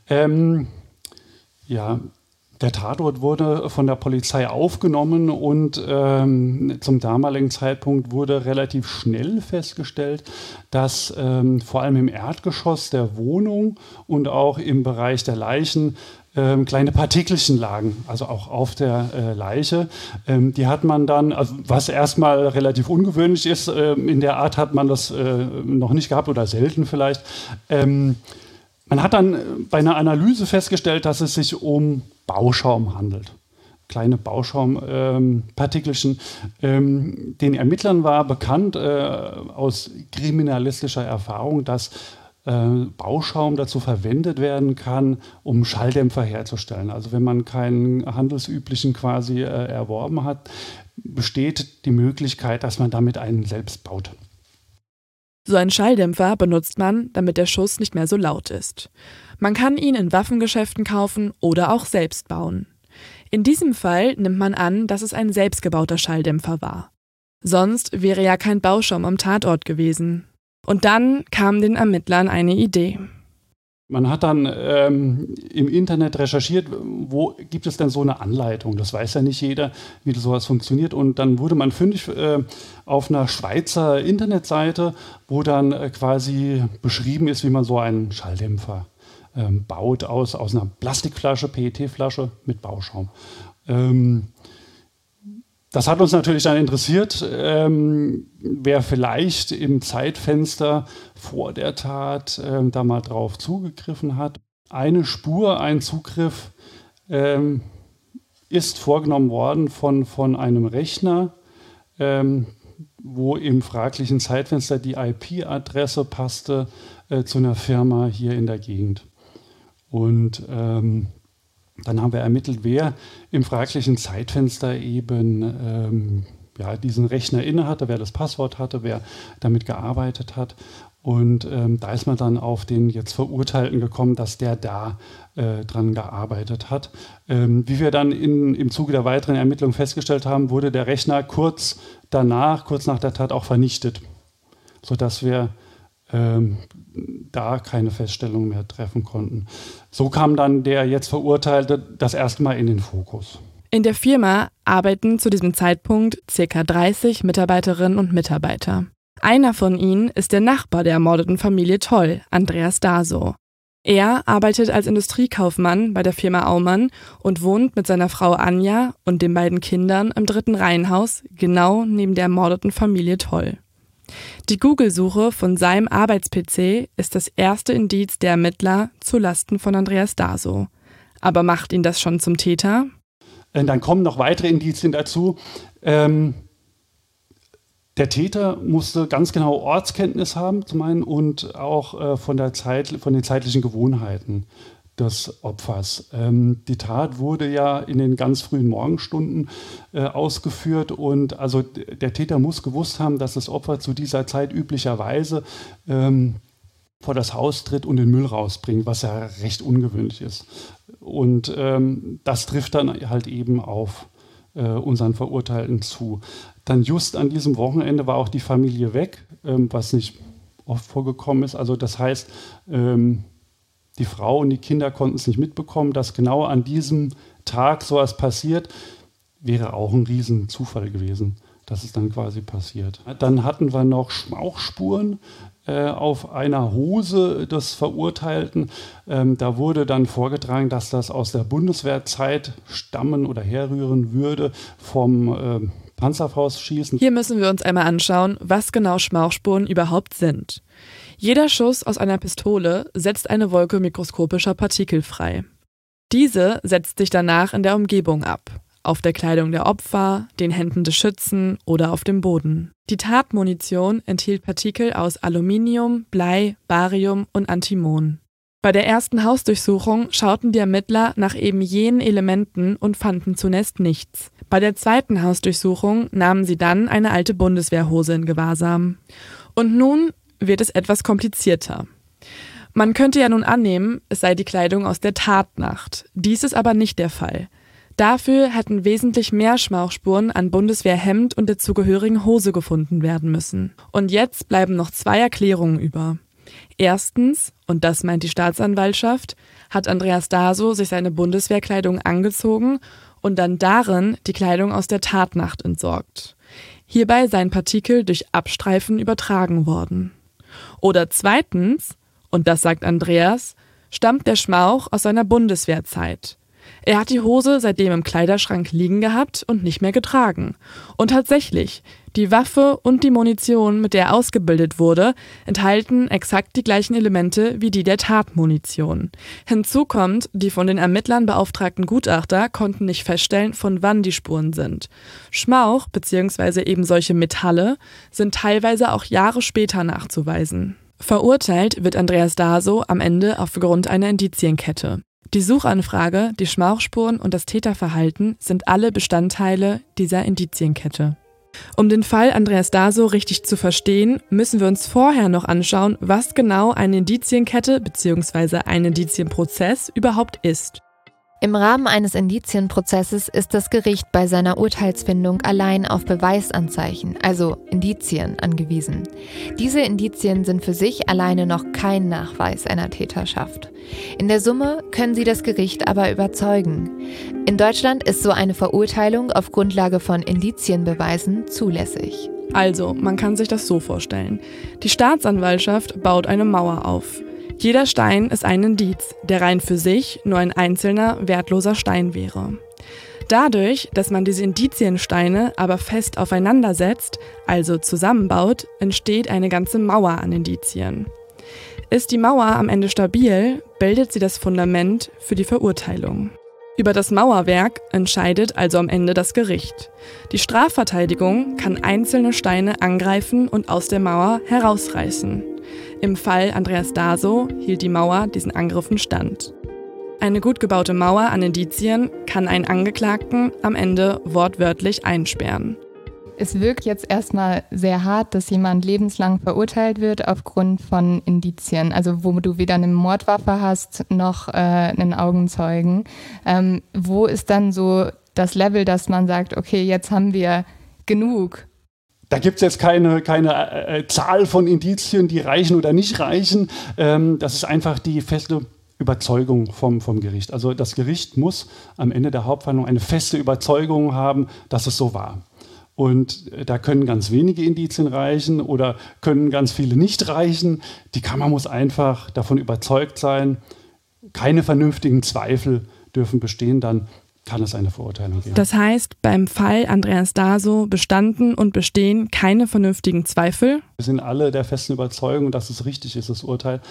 Der Tatort wurde von der Polizei aufgenommen und zum damaligen Zeitpunkt wurde relativ schnell festgestellt, dass vor allem im Erdgeschoss der Wohnung und auch im Bereich der Leichen kleine Partikelchen lagen, also auch auf der Leiche. Die hat man dann, also was erstmal relativ ungewöhnlich ist, in der Art hat man das noch nicht gehabt oder selten vielleicht. Man hat dann bei einer Analyse festgestellt, dass es sich um Bauschaum handelt. Kleine Bauschaumpartikelchen. Den Ermittlern war bekannt aus kriminalistischer Erfahrung, dass Bauschaum dazu verwendet werden kann, um Schalldämpfer herzustellen. Also wenn man keinen handelsüblichen quasi erworben hat, besteht die Möglichkeit, dass man damit einen selbst baut. So einen Schalldämpfer benutzt man, damit der Schuss nicht mehr so laut ist. Man kann ihn in Waffengeschäften kaufen oder auch selbst bauen. In diesem Fall nimmt man an, dass es ein selbstgebauter Schalldämpfer war. Sonst wäre ja kein Bauschaum am Tatort gewesen. Und dann kam den Ermittlern eine Idee. Man hat dann im Internet recherchiert, wo gibt es denn so eine Anleitung? Das weiß ja nicht jeder, wie sowas funktioniert. Und dann wurde man fündig auf einer Schweizer Internetseite, wo dann quasi beschrieben ist, wie man so einen Schalldämpfer baut aus einer Plastikflasche, PET-Flasche mit Bauschaum. Das hat uns natürlich dann interessiert, wer vielleicht im Zeitfenster vor der Tat da mal drauf zugegriffen hat. Eine Spur, ein Zugriff ist vorgenommen worden von einem Rechner, wo im fraglichen Zeitfenster die IP-Adresse passte zu einer Firma hier in der Gegend. Und dann haben wir ermittelt, wer im fraglichen Zeitfenster eben diesen Rechner innehatte, wer das Passwort hatte, wer damit gearbeitet hat. Und da ist man dann auf den jetzt Verurteilten gekommen, dass der da dran gearbeitet hat. Wie wir dann im Zuge der weiteren Ermittlungen festgestellt haben, wurde der Rechner kurz nach der Tat auch vernichtet, sodass wir da keine Feststellung mehr treffen konnten. So kam dann der jetzt Verurteilte das erste Mal in den Fokus. In der Firma arbeiten zu diesem Zeitpunkt ca. 30 Mitarbeiterinnen und Mitarbeiter. Einer von ihnen ist der Nachbar der ermordeten Familie Toll, Andreas Daso. Er arbeitet als Industriekaufmann bei der Firma Aumann und wohnt mit seiner Frau Anja und den beiden Kindern im 3. Reihenhaus, genau neben der ermordeten Familie Toll. Die Google-Suche von seinem Arbeits-PC ist das erste Indiz der Ermittler zulasten von Andreas Daso. Aber macht ihn das schon zum Täter? Dann kommen noch weitere Indizien dazu. Der Täter musste ganz genau Ortskenntnis haben, zum einen, und auch von den zeitlichen Gewohnheiten des Opfers. Die Tat wurde ja in den ganz frühen Morgenstunden ausgeführt und also der Täter muss gewusst haben, dass das Opfer zu dieser Zeit üblicherweise vor das Haus tritt und den Müll rausbringt, was ja recht ungewöhnlich ist. Und das trifft dann halt eben auf unseren Verurteilten zu. Dann just an diesem Wochenende war auch die Familie weg, was nicht oft vorgekommen ist. Also das heißt, die Frau und die Kinder konnten es nicht mitbekommen, dass genau an diesem Tag sowas passiert. Wäre auch ein Riesenzufall gewesen, dass es dann quasi passiert. Dann hatten wir noch Schmauchspuren auf einer Hose des Verurteilten. Da wurde dann vorgetragen, dass das aus der Bundeswehrzeit stammen oder herrühren würde vom Panzerfaustschießen. Hier müssen wir uns einmal anschauen, was genau Schmauchspuren überhaupt sind. Jeder Schuss aus einer Pistole setzt eine Wolke mikroskopischer Partikel frei. Diese setzt sich danach in der Umgebung ab, auf der Kleidung der Opfer, den Händen des Schützen oder auf dem Boden. Die Tatmunition enthielt Partikel aus Aluminium, Blei, Barium und Antimon. Bei der ersten Hausdurchsuchung schauten die Ermittler nach eben jenen Elementen und fanden zunächst nichts. Bei der zweiten Hausdurchsuchung nahmen sie dann eine alte Bundeswehrhose in Gewahrsam. Und nun wird es etwas komplizierter. Man könnte ja nun annehmen, es sei die Kleidung aus der Tatnacht. Dies ist aber nicht der Fall. Dafür hätten wesentlich mehr Schmauchspuren an Bundeswehrhemd und der zugehörigen Hose gefunden werden müssen. Und jetzt bleiben noch 2 Erklärungen über. Erstens, und das meint die Staatsanwaltschaft, hat Andreas Daso sich seine Bundeswehrkleidung angezogen und dann darin die Kleidung aus der Tatnacht entsorgt. Hierbei seien Partikel durch Abstreifen übertragen worden. Oder zweitens, und das sagt Andreas, stammt der Schmauch aus seiner Bundeswehrzeit. Er hat die Hose seitdem im Kleiderschrank liegen gehabt und nicht mehr getragen. Und tatsächlich, die Waffe und die Munition, mit der er ausgebildet wurde, enthalten exakt die gleichen Elemente wie die der Tatmunition. Hinzu kommt, die von den Ermittlern beauftragten Gutachter konnten nicht feststellen, von wann die Spuren sind. Schmauch bzw. eben solche Metalle sind teilweise auch Jahre später nachzuweisen. Verurteilt wird Andreas Daso am Ende aufgrund einer Indizienkette. Die Suchanfrage, die Schmauchspuren und das Täterverhalten sind alle Bestandteile dieser Indizienkette. Um den Fall Andreas Daso richtig zu verstehen, müssen wir uns vorher noch anschauen, was genau eine Indizienkette bzw. ein Indizienprozess überhaupt ist. Im Rahmen eines Indizienprozesses ist das Gericht bei seiner Urteilsfindung allein auf Beweisanzeichen, also Indizien, angewiesen. Diese Indizien sind für sich alleine noch kein Nachweis einer Täterschaft. In der Summe können sie das Gericht aber überzeugen. In Deutschland ist so eine Verurteilung auf Grundlage von Indizienbeweisen zulässig. Also, man kann sich das so vorstellen. Die Staatsanwaltschaft baut eine Mauer auf. Jeder Stein ist ein Indiz, der rein für sich nur ein einzelner, wertloser Stein wäre. Dadurch, dass man diese Indiziensteine aber fest aufeinander setzt, also zusammenbaut, entsteht eine ganze Mauer an Indizien. Ist die Mauer am Ende stabil, bildet sie das Fundament für die Verurteilung. Über das Mauerwerk entscheidet also am Ende das Gericht. Die Strafverteidigung kann einzelne Steine angreifen und aus der Mauer herausreißen. Im Fall Andreas Daso hielt die Mauer diesen Angriffen stand. Eine gut gebaute Mauer an Indizien kann einen Angeklagten am Ende wortwörtlich einsperren. Es wirkt jetzt erstmal sehr hart, dass jemand lebenslang verurteilt wird aufgrund von Indizien. Also wo du weder eine Mordwaffe hast, noch einen Augenzeugen. Wo ist dann so das Level, dass man sagt, okay, jetzt haben wir genug? Da gibt es jetzt keine Zahl von Indizien, die reichen oder nicht reichen. Das ist einfach die feste Überzeugung vom Gericht. Also das Gericht muss am Ende der Hauptverhandlung eine feste Überzeugung haben, dass es so war. Und da können ganz wenige Indizien reichen oder können ganz viele nicht reichen. Die Kammer muss einfach davon überzeugt sein, keine vernünftigen Zweifel dürfen bestehen, dann kann es eine Verurteilung geben. Das heißt, beim Fall Andreas Daso bestanden und bestehen keine vernünftigen Zweifel? Wir sind alle der festen Überzeugung, dass es richtig ist, das Urteil.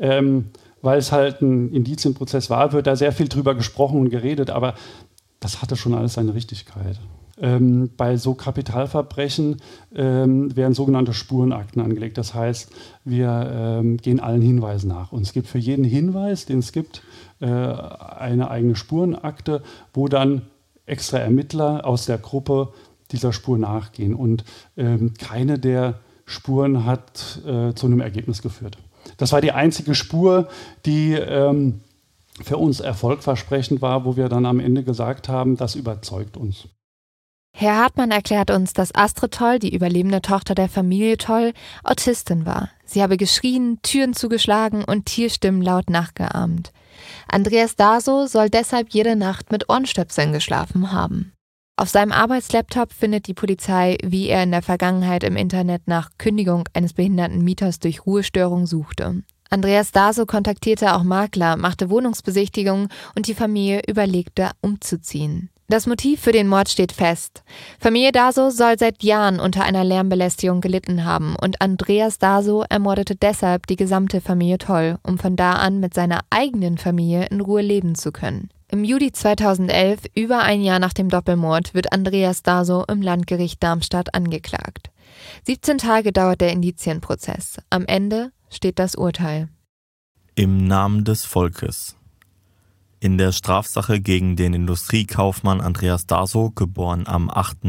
Weil es halt ein Indizienprozess war, wird da sehr viel drüber gesprochen und geredet, aber das hatte schon alles seine Richtigkeit. Bei so Kapitalverbrechen werden sogenannte Spurenakten angelegt. Das heißt, wir gehen allen Hinweisen nach. Und es gibt für jeden Hinweis, den es gibt, eine eigene Spurenakte, wo dann extra Ermittler aus der Gruppe dieser Spur nachgehen. Und keine der Spuren hat zu einem Ergebnis geführt. Das war die einzige Spur, die für uns erfolgversprechend war, wo wir dann am Ende gesagt haben, das überzeugt uns. Herr Hartmann erklärt uns, dass Astrid Toll, die überlebende Tochter der Familie Toll, Autistin war. Sie habe geschrien, Türen zugeschlagen und Tierstimmen laut nachgeahmt. Andreas Daso soll deshalb jede Nacht mit Ohrenstöpseln geschlafen haben. Auf seinem Arbeitslaptop findet die Polizei, wie er in der Vergangenheit im Internet nach Kündigung eines behinderten Mieters durch Ruhestörung suchte. Andreas Daso kontaktierte auch Makler, machte Wohnungsbesichtigungen und die Familie überlegte, umzuziehen. Das Motiv für den Mord steht fest. Familie Daso soll seit Jahren unter einer Lärmbelästigung gelitten haben und Andreas Daso ermordete deshalb die gesamte Familie Toll, um von da an mit seiner eigenen Familie in Ruhe leben zu können. Im Juli 2011, über ein Jahr nach dem Doppelmord, wird Andreas Daso im Landgericht Darmstadt angeklagt. 17 Tage dauert der Indizienprozess. Am Ende steht das Urteil. Im Namen des Volkes. In der Strafsache gegen den Industriekaufmann Andreas Daso, geboren am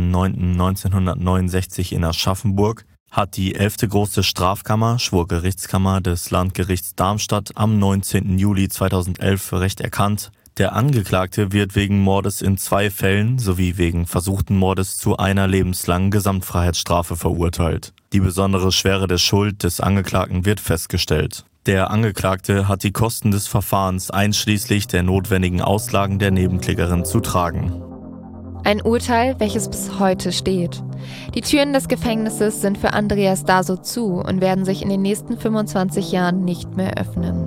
8.9.1969 in Aschaffenburg, hat die 11. Große Strafkammer, Schwurgerichtskammer des Landgerichts Darmstadt am 19. Juli 2011 für Recht erkannt. Der Angeklagte wird wegen Mordes in 2 Fällen sowie wegen versuchten Mordes zu einer lebenslangen Gesamtfreiheitsstrafe verurteilt. Die besondere Schwere der Schuld des Angeklagten wird festgestellt. Der Angeklagte hat die Kosten des Verfahrens einschließlich der notwendigen Auslagen der Nebenklägerin zu tragen. Ein Urteil, welches bis heute steht. Die Türen des Gefängnisses sind für Andreas Daso zu und werden sich in den nächsten 25 Jahren nicht mehr öffnen.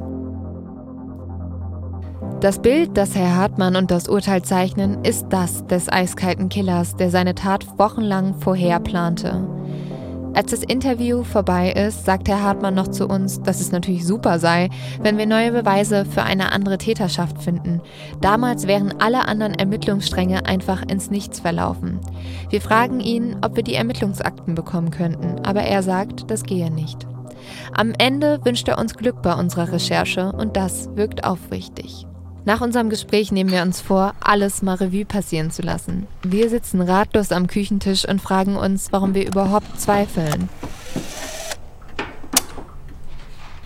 Das Bild, das Herr Hartmann und das Urteil zeichnen, ist das des eiskalten Killers, der seine Tat wochenlang vorher plante. Als das Interview vorbei ist, sagt Herr Hartmann noch zu uns, dass es natürlich super sei, wenn wir neue Beweise für eine andere Täterschaft finden. Damals wären alle anderen Ermittlungsstränge einfach ins Nichts verlaufen. Wir fragen ihn, ob wir die Ermittlungsakten bekommen könnten, aber er sagt, das gehe nicht. Am Ende wünscht er uns Glück bei unserer Recherche und das wirkt aufrichtig. Nach unserem Gespräch nehmen wir uns vor, alles mal Revue passieren zu lassen. Wir sitzen ratlos am Küchentisch und fragen uns, warum wir überhaupt zweifeln.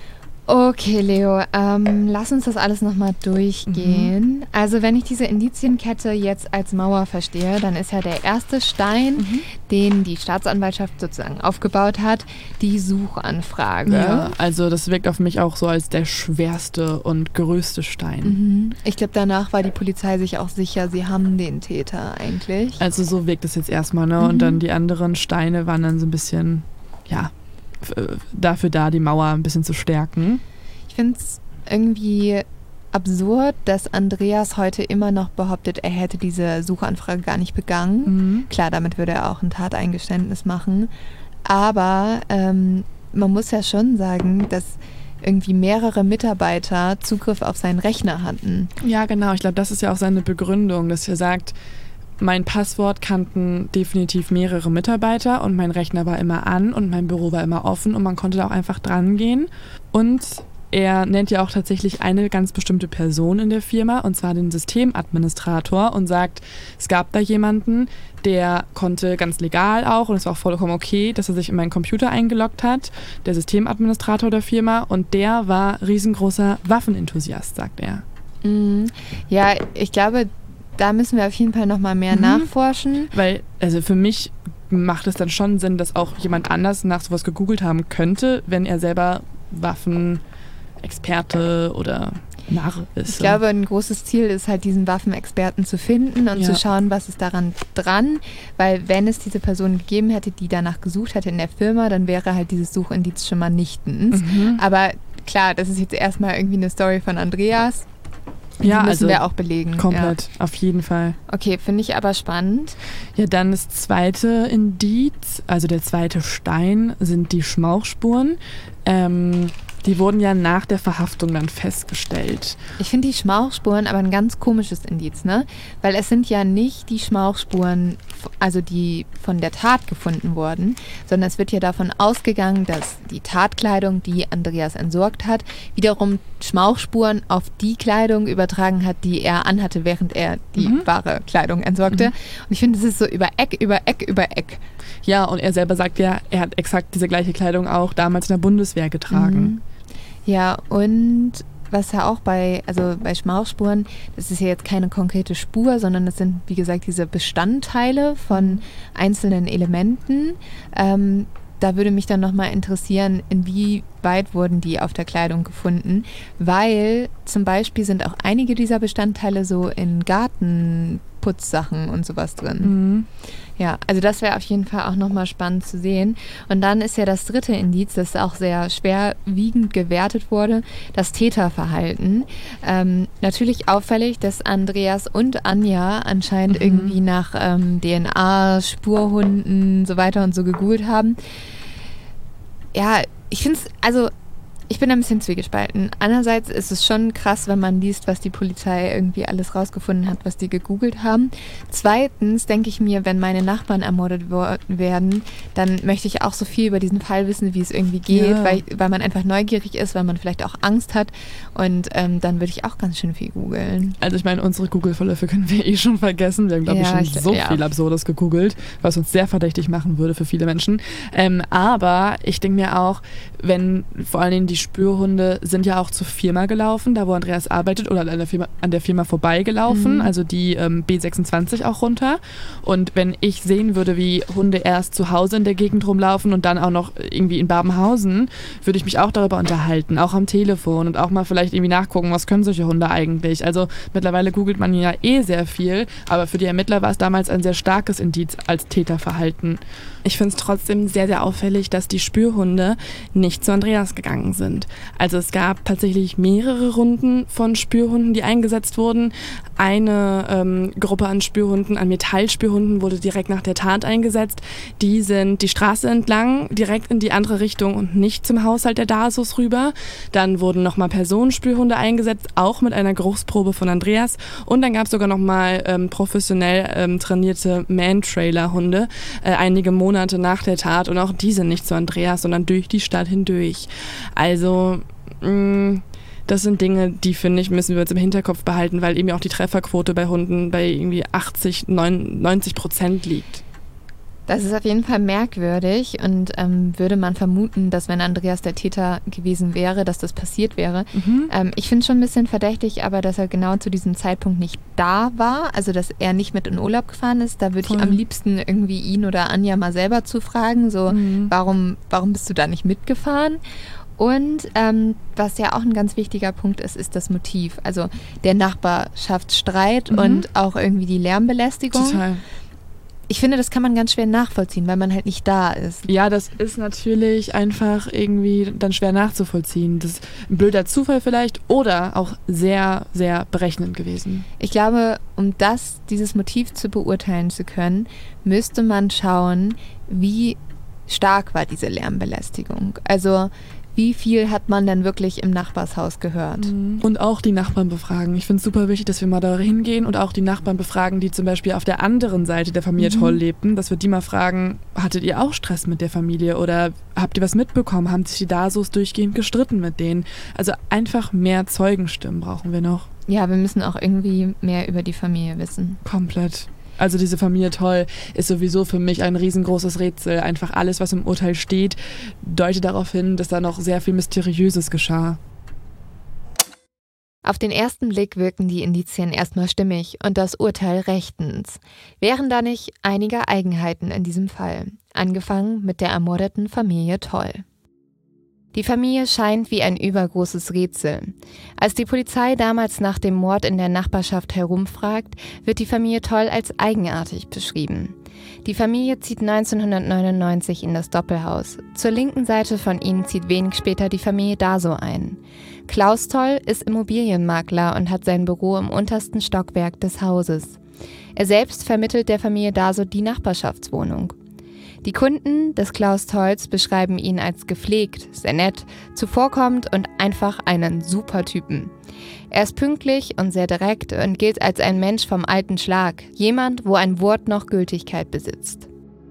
Okay, Leo, lass uns das alles nochmal durchgehen. Also wenn ich diese Indizienkette jetzt als Mauer verstehe, dann ist ja der erste Stein, den die Staatsanwaltschaft sozusagen aufgebaut hat, die Suchanfrage. Ja, also das wirkt auf mich auch so als der schwerste und größte Stein. Ich glaube, danach war die Polizei sich auch sicher, sie haben den Täter eigentlich. Also so wirkt es jetzt erstmal, ne? Und dann die anderen Steine waren dann so ein bisschen, ja, dafür da, die Mauer ein bisschen zu stärken. Ich finde es irgendwie absurd, dass Andreas heute immer noch behauptet, er hätte diese Suchanfrage gar nicht begangen. Klar, damit würde er auch ein Tateingeständnis machen. Aber man muss ja schon sagen, dass irgendwie mehrere Mitarbeiter Zugriff auf seinen Rechner hatten. Ja, genau. Ich glaube, das ist ja auch seine Begründung, dass er sagt, mein Passwort kannten definitiv mehrere Mitarbeiter und mein Rechner war immer an und mein Büro war immer offen und man konnte da auch einfach dran gehen. Und er nennt ja auch tatsächlich eine ganz bestimmte Person in der Firma, und zwar den Systemadministrator, und sagt, es gab da jemanden, der konnte ganz legal auch, und es war auch vollkommen okay, dass er sich in meinen Computer eingeloggt hat, der Systemadministrator der Firma, und der war riesengroßer Waffenenthusiast, sagt er. Ja, ich glaube, da müssen wir auf jeden Fall nochmal mehr nachforschen. Weil, also für mich macht es dann schon Sinn, dass auch jemand anders nach sowas gegoogelt haben könnte, wenn er selber Waffenexperte oder Narr ist. Ich glaube, ein großes Ziel ist halt, diesen Waffenexperten zu finden und zu schauen, was ist daran dran. Weil wenn es diese Person gegeben hätte, die danach gesucht hätte in der Firma, dann wäre halt dieses Suchindiz schon mal nichtens. Aber klar, das ist jetzt erstmal irgendwie eine Story von Andreas. Die müssen wir auch belegen. Komplett, auf jeden Fall. Okay, finde ich aber spannend. Ja, dann das zweite Indiz, also der zweite Stein, sind die Schmauchspuren. Die wurden ja nach der Verhaftung dann festgestellt. Ich finde die Schmauchspuren aber ein ganz komisches Indiz, ne? Weil es sind ja nicht die Schmauchspuren, also die von der Tat gefunden wurden, sondern es wird ja davon ausgegangen, dass die Tatkleidung, die Andreas entsorgt hat, wiederum Schmauchspuren auf die Kleidung übertragen hat, die er anhatte, während er die wahre Kleidung entsorgte. Und ich finde, es ist so über Eck, über Eck, über Eck. Ja, und er selber sagt ja, er hat exakt diese gleiche Kleidung auch damals in der Bundeswehr getragen. Ja, und was ja auch bei Schmauchspuren, das ist ja jetzt keine konkrete Spur, sondern das sind, wie gesagt, diese Bestandteile von einzelnen Elementen. Da würde mich dann nochmal interessieren, inwieweit wurden die auf der Kleidung gefunden, weil zum Beispiel sind auch einige dieser Bestandteile so in Gartenputzsachen und sowas drin. Ja, also das wäre auf jeden Fall auch nochmal spannend zu sehen. Und dann ist ja das dritte Indiz, das auch sehr schwerwiegend gewertet wurde, das Täterverhalten. Natürlich auffällig, dass Andreas und Anja anscheinend irgendwie nach DNA, Spurhunden, so weiter und so gegoogelt haben. Ja, ich finde es, also ich bin ein bisschen zwiegespalten. Einerseits ist es schon krass, wenn man liest, was die Polizei irgendwie alles rausgefunden hat, was die gegoogelt haben. Zweitens denke ich mir, wenn meine Nachbarn ermordet werden, dann möchte ich auch so viel über diesen Fall wissen, wie es irgendwie geht, weil man einfach neugierig ist, weil man vielleicht auch Angst hat, und dann würde ich auch ganz schön viel googeln. Also ich meine, unsere Google-Verläufe können wir schon vergessen. Wir haben, glaube ich, schon so viel Absurdes gegoogelt, was uns sehr verdächtig machen würde für viele Menschen. Aber ich denke mir auch, wenn vor allen Dingen die Spürhunde sind ja auch zur Firma gelaufen, da wo Andreas arbeitet, oder an der Firma vorbeigelaufen, also die B26 auch runter. Und wenn ich sehen würde, wie Hunde erst zu Hause in der Gegend rumlaufen und dann auch noch irgendwie in Babenhausen, würde ich mich auch darüber unterhalten, auch am Telefon, und auch mal vielleicht irgendwie nachgucken, was können solche Hunde eigentlich. Also mittlerweile googelt man ja sehr viel, aber für die Ermittler war es damals ein sehr starkes Indiz als Täterverhalten. Ich finde es trotzdem sehr, sehr auffällig, dass die Spürhunde nicht zu Andreas gegangen sind. Also es gab tatsächlich mehrere Runden von Spürhunden, die eingesetzt wurden. Eine Gruppe an Spürhunden, an Metallspürhunden, wurde direkt nach der Tat eingesetzt. Die sind die Straße entlang, direkt in die andere Richtung und nicht zum Haushalt der Dasos rüber. Dann wurden nochmal Personenspürhunde eingesetzt, auch mit einer Geruchsprobe von Andreas. Und dann gab es sogar nochmal professionell trainierte Man-Trailer-Hunde, einige Monate nach der Tat. Und auch die sind nicht zu Andreas, sondern durch die Stadt hindurch. Also das sind Dinge, die, finde ich, müssen wir uns im Hinterkopf behalten, weil eben auch die Trefferquote bei Hunden bei irgendwie 80-90% liegt. Das ist auf jeden Fall merkwürdig und würde man vermuten, dass wenn Andreas der Täter gewesen wäre, dass das passiert wäre. Ich finde es schon ein bisschen verdächtig, aber dass er genau zu diesem Zeitpunkt nicht da war, also dass er nicht mit in Urlaub gefahren ist, da würde ich am liebsten irgendwie ihn oder Anja mal selber zu fragen, so warum bist du da nicht mitgefahren? Und was ja auch ein ganz wichtiger Punkt ist, ist das Motiv. Also der Nachbarschaftsstreit und auch irgendwie die Lärmbelästigung. Total. Ich finde, das kann man ganz schwer nachvollziehen, weil man halt nicht da ist. Ja, das ist natürlich einfach irgendwie dann schwer nachzuvollziehen. Das ist ein blöder Zufall vielleicht oder auch sehr, sehr berechnend gewesen. Ich glaube, um dieses Motiv zu beurteilen zu können, müsste man schauen, wie stark war diese Lärmbelästigung. Also wie viel hat man denn wirklich im Nachbarshaus gehört? Und auch die Nachbarn befragen. Ich finde es super wichtig, dass wir mal da hingehen und auch die Nachbarn befragen, die zum Beispiel auf der anderen Seite der Familie Toll lebten, dass wir die mal fragen, hattet ihr auch Stress mit der Familie oder habt ihr was mitbekommen? Haben sich die Dasos durchgehend gestritten mit denen? Also einfach mehr Zeugenstimmen brauchen wir noch. Ja, wir müssen auch irgendwie mehr über die Familie wissen. Komplett. Also diese Familie Toll ist sowieso für mich ein riesengroßes Rätsel. Einfach alles, was im Urteil steht, deutet darauf hin, dass da noch sehr viel Mysteriöses geschah. Auf den ersten Blick wirken die Indizien erstmal stimmig und das Urteil rechtens. Wären da nicht einige Eigenheiten in diesem Fall? Angefangen mit der ermordeten Familie Toll. Die Familie scheint wie ein übergroßes Rätsel. Als die Polizei damals nach dem Mord in der Nachbarschaft herumfragt, wird die Familie Toll als eigenartig beschrieben. Die Familie zieht 1999 in das Doppelhaus. Zur linken Seite von ihnen zieht wenig später die Familie Daso ein. Klaus Toll ist Immobilienmakler und hat sein Büro im untersten Stockwerk des Hauses. Er selbst vermittelt der Familie Daso die Nachbarschaftswohnung. Die Kunden des Klaus Tolls beschreiben ihn als gepflegt, sehr nett, zuvorkommend und einfach einen super Typen. Er ist pünktlich und sehr direkt und gilt als ein Mensch vom alten Schlag, jemand, wo ein Wort noch Gültigkeit besitzt.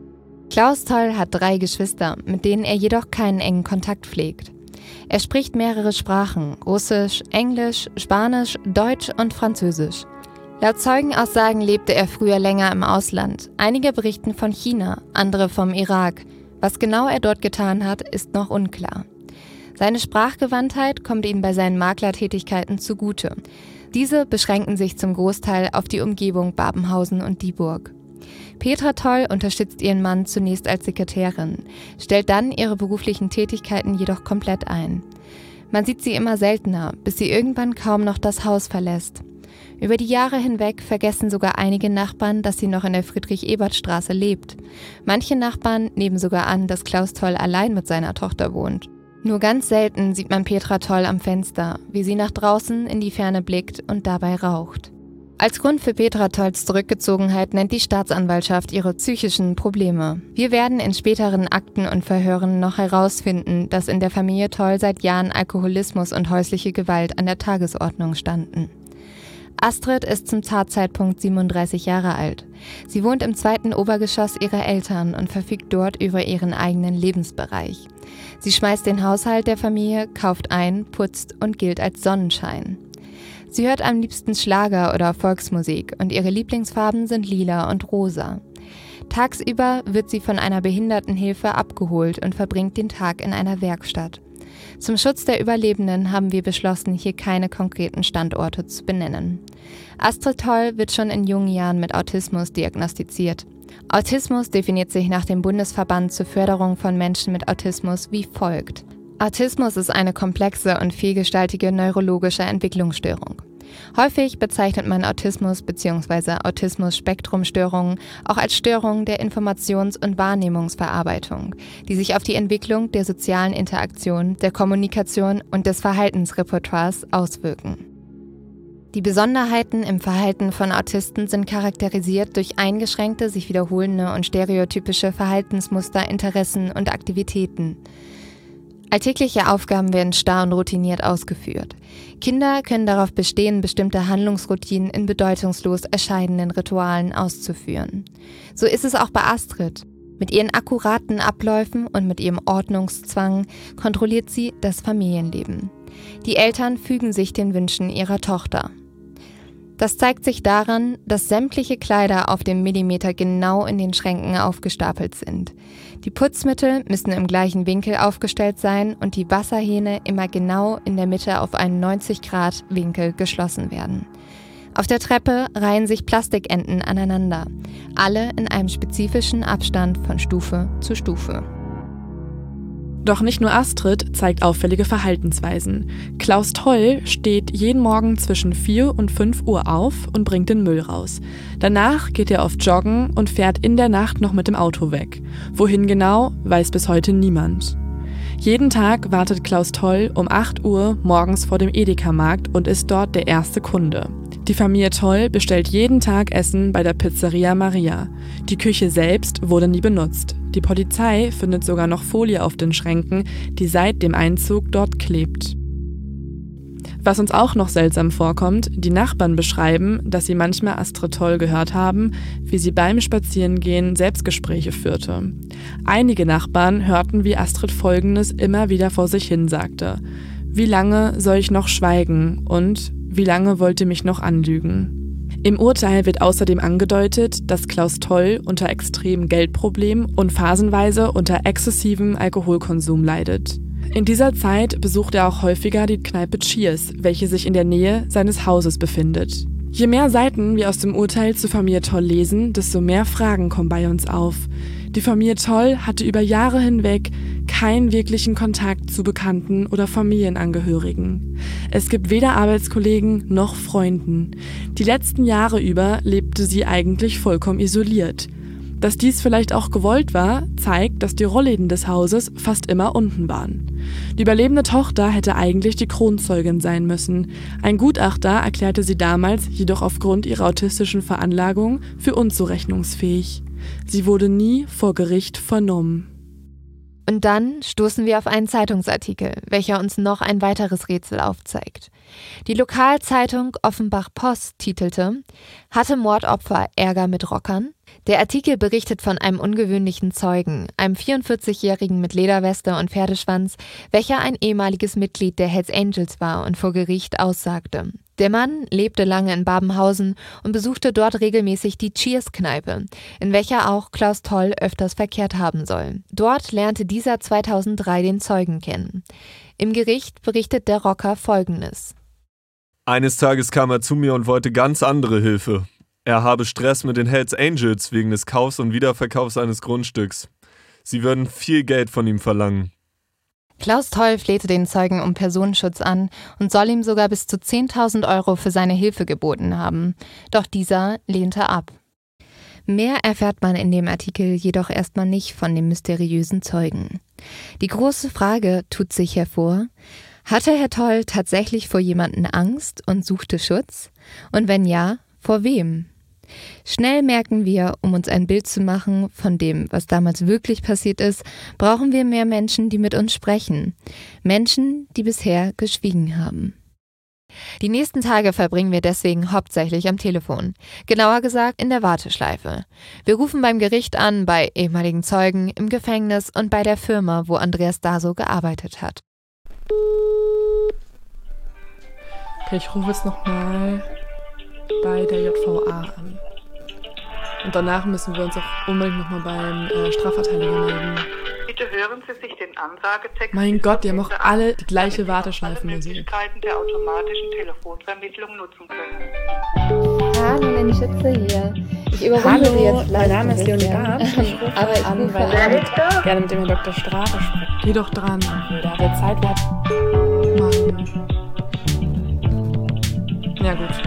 Klaus Toll hat 3 Geschwister, mit denen er jedoch keinen engen Kontakt pflegt. Er spricht mehrere Sprachen, Russisch, Englisch, Spanisch, Deutsch und Französisch. Laut Zeugenaussagen lebte er früher länger im Ausland. Einige berichten von China, andere vom Irak. Was genau er dort getan hat, ist noch unklar. Seine Sprachgewandtheit kommt ihm bei seinen Maklertätigkeiten zugute. Diese beschränken sich zum Großteil auf die Umgebung Babenhausen und Dieburg. Petra Toll unterstützt ihren Mann zunächst als Sekretärin, stellt dann ihre beruflichen Tätigkeiten jedoch komplett ein. Man sieht sie immer seltener, bis sie irgendwann kaum noch das Haus verlässt. Über die Jahre hinweg vergessen sogar einige Nachbarn, dass sie noch in der Friedrich-Ebert-Straße lebt. Manche Nachbarn nehmen sogar an, dass Klaus Toll allein mit seiner Tochter wohnt. Nur ganz selten sieht man Petra Toll am Fenster, wie sie nach draußen in die Ferne blickt und dabei raucht. Als Grund für Petra Tolls Zurückgezogenheit nennt die Staatsanwaltschaft ihre psychischen Probleme. Wir werden in späteren Akten und Verhören noch herausfinden, dass in der Familie Toll seit Jahren Alkoholismus und häusliche Gewalt an der Tagesordnung standen. Astrid ist zum Tatzeitpunkt 37 Jahre alt. Sie wohnt im 2. Obergeschoss ihrer Eltern und verfügt dort über ihren eigenen Lebensbereich. Sie schmeißt den Haushalt der Familie, kauft ein, putzt und gilt als Sonnenschein. Sie hört am liebsten Schlager oder Volksmusik und ihre Lieblingsfarben sind lila und rosa. Tagsüber wird sie von einer Behindertenhilfe abgeholt und verbringt den Tag in einer Werkstatt. Zum Schutz der Überlebenden haben wir beschlossen, hier keine konkreten Standorte zu benennen. Astrid Toll wird schon in jungen Jahren mit Autismus diagnostiziert. Autismus definiert sich nach dem Bundesverband zur Förderung von Menschen mit Autismus wie folgt. Autismus ist eine komplexe und vielgestaltige neurologische Entwicklungsstörung. Häufig bezeichnet man Autismus bzw. Autismus-Spektrum-Störungen auch als Störungen der Informations- und Wahrnehmungsverarbeitung, die sich auf die Entwicklung der sozialen Interaktion, der Kommunikation und des Verhaltensrepertoires auswirken. Die Besonderheiten im Verhalten von Autisten sind charakterisiert durch eingeschränkte, sich wiederholende und stereotypische Verhaltensmuster, Interessen und Aktivitäten. Alltägliche Aufgaben werden starr und routiniert ausgeführt. Kinder können darauf bestehen, bestimmte Handlungsroutinen in bedeutungslos erscheinenden Ritualen auszuführen. So ist es auch bei Astrid. Mit ihren akkuraten Abläufen und mit ihrem Ordnungszwang kontrolliert sie das Familienleben. Die Eltern fügen sich den Wünschen ihrer Tochter. Das zeigt sich daran, dass sämtliche Kleider auf dem Millimeter genau in den Schränken aufgestapelt sind. Die Putzmittel müssen im gleichen Winkel aufgestellt sein und die Wasserhähne immer genau in der Mitte auf einen 90-Grad-Winkel geschlossen werden. Auf der Treppe reihen sich Plastikenten aneinander, alle in einem spezifischen Abstand von Stufe zu Stufe. Doch nicht nur Astrid zeigt auffällige Verhaltensweisen. Klaus Toll steht jeden Morgen zwischen 4 und 5 Uhr auf und bringt den Müll raus. Danach geht er oft joggen und fährt in der Nacht noch mit dem Auto weg. Wohin genau, weiß bis heute niemand. Jeden Tag wartet Klaus Toll um 8 Uhr morgens vor dem Edeka-Markt und ist dort der erste Kunde. Die Familie Toll bestellt jeden Tag Essen bei der Pizzeria Maria. Die Küche selbst wurde nie benutzt. Die Polizei findet sogar noch Folie auf den Schränken, die seit dem Einzug dort klebt. Was uns auch noch seltsam vorkommt, die Nachbarn beschreiben, dass sie manchmal Astrid Toll gehört haben, wie sie beim Spazierengehen Selbstgespräche führte. Einige Nachbarn hörten, wie Astrid Folgendes immer wieder vor sich hin sagte: Wie lange soll ich noch schweigen und wie lange wollt ihr mich noch anlügen? Im Urteil wird außerdem angedeutet, dass Klaus Toll unter extremen Geldproblemen und phasenweise unter exzessivem Alkoholkonsum leidet. In dieser Zeit besucht er auch häufiger die Kneipe Cheers, welche sich in der Nähe seines Hauses befindet. Je mehr Seiten wir aus dem Urteil zur Familie Toll lesen, desto mehr Fragen kommen bei uns auf. Die Familie Toll hatte über Jahre hinweg keinen wirklichen Kontakt zu Bekannten oder Familienangehörigen. Es gibt weder Arbeitskollegen noch Freunden. Die letzten Jahre über lebte sie eigentlich vollkommen isoliert. Dass dies vielleicht auch gewollt war, zeigt, dass die Rollläden des Hauses fast immer unten waren. Die überlebende Tochter hätte eigentlich die Kronzeugin sein müssen. Ein Gutachter erklärte sie damals jedoch aufgrund ihrer autistischen Veranlagung für unzurechnungsfähig. Sie wurde nie vor Gericht vernommen. Und dann stoßen wir auf einen Zeitungsartikel, welcher uns noch ein weiteres Rätsel aufzeigt. Die Lokalzeitung Offenbach-Post titelte: Hatte Mordopfer Ärger mit Rockern? Der Artikel berichtet von einem ungewöhnlichen Zeugen, einem 44-Jährigen mit Lederweste und Pferdeschwanz, welcher ein ehemaliges Mitglied der Hells Angels war und vor Gericht aussagte. Der Mann lebte lange in Babenhausen und besuchte dort regelmäßig die Cheers-Kneipe, in welcher auch Klaus Toll öfters verkehrt haben soll. Dort lernte dieser 2003 den Zeugen kennen. Im Gericht berichtet der Rocker Folgendes: Eines Tages kam er zu mir und wollte ganz andere Hilfe. Er habe Stress mit den Hells Angels wegen des Kaufs und Wiederverkaufs eines Grundstücks. Sie würden viel Geld von ihm verlangen. Klaus Toll flehte den Zeugen um Personenschutz an und soll ihm sogar bis zu 10.000 € für seine Hilfe geboten haben. Doch dieser lehnte ab. Mehr erfährt man in dem Artikel jedoch erstmal nicht von dem mysteriösen Zeugen. Die große Frage tut sich hervor: Hatte Herr Toll tatsächlich vor jemandem Angst und suchte Schutz? Und wenn ja, vor wem? Schnell merken wir, um uns ein Bild zu machen von dem, was damals wirklich passiert ist, brauchen wir mehr Menschen, die mit uns sprechen. Menschen, die bisher geschwiegen haben. Die nächsten Tage verbringen wir deswegen hauptsächlich am Telefon. Genauer gesagt in der Warteschleife. Wir rufen beim Gericht an, bei ehemaligen Zeugen, im Gefängnis und bei der Firma, wo Andreas Daso gearbeitet hat. Okay, ich rufe jetzt nochmal bei der JVA an. Und danach müssen wir uns auch unbedingt nochmal beim Strafverteidiger melden. Bitte hören Sie sich den Ansagetext. Mein Gott, die haben auch alle die gleiche Warteschleifenmusik. Möglichkeiten der automatischen Telefonvermittlung nutzen können. Hallo, Lenny Schütze hier. Ich überrunde Sie jetzt mein Name ist Leonie Barth. Ich rufe aber an, weil ich gerne mit dem Herrn Dr. Strafe spreche. Geh doch dran. Da hat er Zeit, wir Mann. Ja, gut.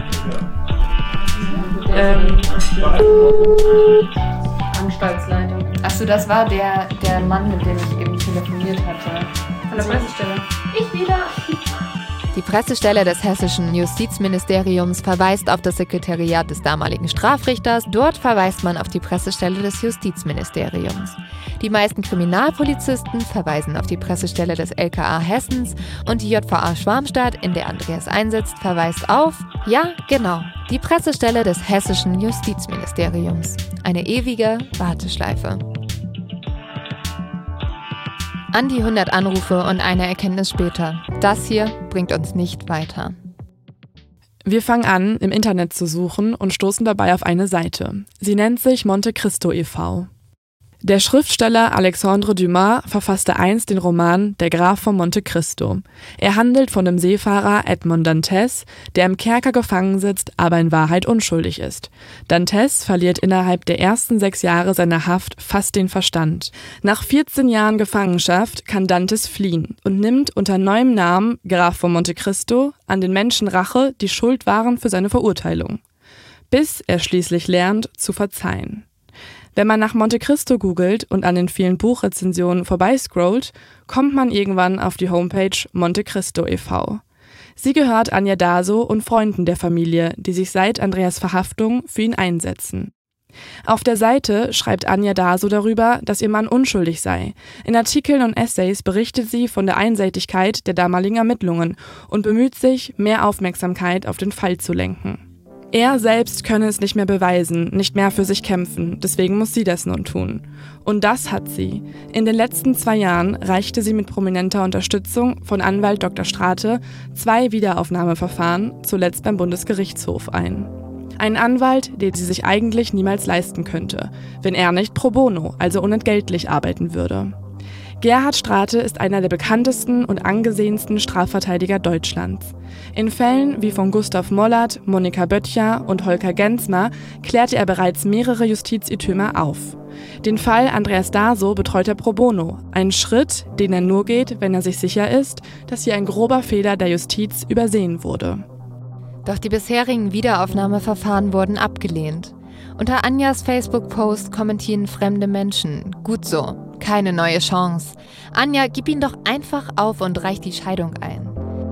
Anstaltsleitung. Achso, das war der Mann, mit dem ich eben telefoniert hatte. Von der Pressestelle. Ich wieder. Die Pressestelle des Hessischen Justizministeriums verweist auf das Sekretariat des damaligen Strafrichters. Dort verweist man auf die Pressestelle des Justizministeriums. Die meisten Kriminalpolizisten verweisen auf die Pressestelle des LKA Hessens und die JVA Schwarmstadt, in der Andreas einsetzt, verweist auf, ja, genau, die Pressestelle des Hessischen Justizministeriums. Eine ewige Warteschleife. An die 100 Anrufe und eine Erkenntnis später. Das hier bringt uns nicht weiter. Wir fangen an, im Internet zu suchen und stoßen dabei auf eine Seite. Sie nennt sich Monte Cristo e.V. Der Schriftsteller Alexandre Dumas verfasste einst den Roman Der Graf von Monte Cristo. Er handelt von dem Seefahrer Edmond Dantes, der im Kerker gefangen sitzt, aber in Wahrheit unschuldig ist. Dantes verliert innerhalb der ersten 6 Jahre seiner Haft fast den Verstand. Nach 14 Jahren Gefangenschaft kann Dantes fliehen und nimmt unter neuem Namen Graf von Monte Cristo an den Menschen Rache, die schuld waren für seine Verurteilung. Bis er schließlich lernt, zu verzeihen. Wenn man nach Monte Cristo googelt und an den vielen Buchrezensionen vorbeiscrollt, kommt man irgendwann auf die Homepage Monte Cristo e.V. Sie gehört Anja Daso und Freunden der Familie, die sich seit Andreas Verhaftung für ihn einsetzen. Auf der Seite schreibt Anja Daso darüber, dass ihr Mann unschuldig sei. In Artikeln und Essays berichtet sie von der Einseitigkeit der damaligen Ermittlungen und bemüht sich, mehr Aufmerksamkeit auf den Fall zu lenken. Er selbst könne es nicht mehr beweisen, nicht mehr für sich kämpfen, deswegen muss sie das nun tun. Und das hat sie. In den letzten 2 Jahren reichte sie mit prominenter Unterstützung von Anwalt Dr. Strate 2 Wiederaufnahmeverfahren, zuletzt beim Bundesgerichtshof, ein. Ein Anwalt, den sie sich eigentlich niemals leisten könnte, wenn er nicht pro bono, also unentgeltlich, arbeiten würde. Gerhard Strate ist einer der bekanntesten und angesehensten Strafverteidiger Deutschlands. In Fällen wie von Gustav Mollert, Monika Böttcher und Holger Gensmer klärte er bereits mehrere Justizirrtümer auf. Den Fall Andreas Daso betreut er pro bono, ein Schritt, den er nur geht, wenn er sich sicher ist, dass hier ein grober Fehler der Justiz übersehen wurde. Doch die bisherigen Wiederaufnahmeverfahren wurden abgelehnt. Unter Anjas Facebook-Post kommentieren fremde Menschen: Gut so, keine neue Chance. Anja, gib ihn doch einfach auf und reich die Scheidung ein.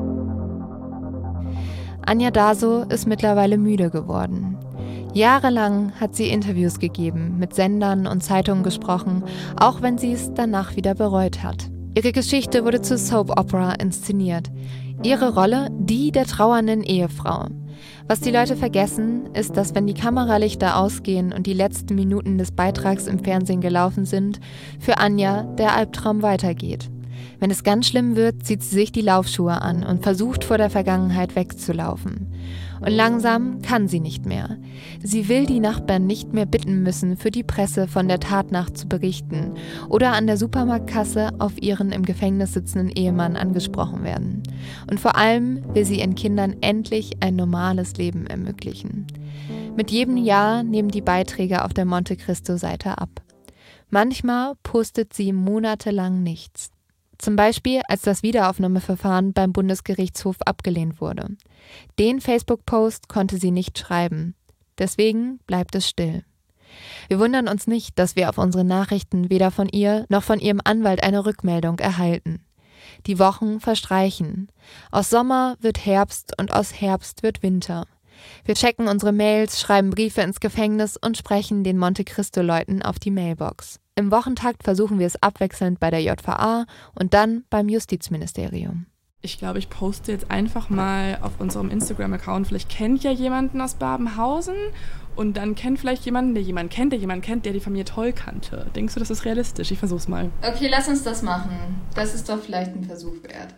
Anja Daso ist mittlerweile müde geworden. Jahrelang hat sie Interviews gegeben, mit Sendern und Zeitungen gesprochen, auch wenn sie es danach wieder bereut hat. Ihre Geschichte wurde zur Soap Opera inszeniert. Ihre Rolle die der trauernden Ehefrau. Was die Leute vergessen, ist, dass wenn die Kameralichter ausgehen und die letzten Minuten des Beitrags im Fernsehen gelaufen sind, für Anja der Albtraum weitergeht. Wenn es ganz schlimm wird, zieht sie sich die Laufschuhe an und versucht, vor der Vergangenheit wegzulaufen. Und langsam kann sie nicht mehr. Sie will die Nachbarn nicht mehr bitten müssen, für die Presse von der Tatnacht zu berichten oder an der Supermarktkasse auf ihren im Gefängnis sitzenden Ehemann angesprochen werden. Und vor allem will sie ihren Kindern endlich ein normales Leben ermöglichen. Mit jedem Jahr nehmen die Beiträge auf der Monte Cristo-Seite ab. Manchmal postet sie monatelang nichts. Zum Beispiel, als das Wiederaufnahmeverfahren beim Bundesgerichtshof abgelehnt wurde. Den Facebook-Post konnte sie nicht schreiben. Deswegen bleibt es still. Wir wundern uns nicht, dass wir auf unsere Nachrichten weder von ihr noch von ihrem Anwalt eine Rückmeldung erhalten. Die Wochen verstreichen. Aus Sommer wird Herbst und aus Herbst wird Winter. Wir checken unsere Mails, schreiben Briefe ins Gefängnis und sprechen den Monte Cristo-Leuten auf die Mailbox. Im Wochentakt versuchen wir es abwechselnd bei der JVA und dann beim Justizministerium. Ich glaube, ich poste jetzt einfach mal auf unserem Instagram-Account. Vielleicht kennt ja jemanden aus Babenhausen und dann kennt vielleicht jemanden, der jemanden kennt, der die Familie Toll kannte. Denkst du, das ist realistisch? Ich versuch's mal. Okay, lass uns das machen. Das ist doch vielleicht ein Versuch wert.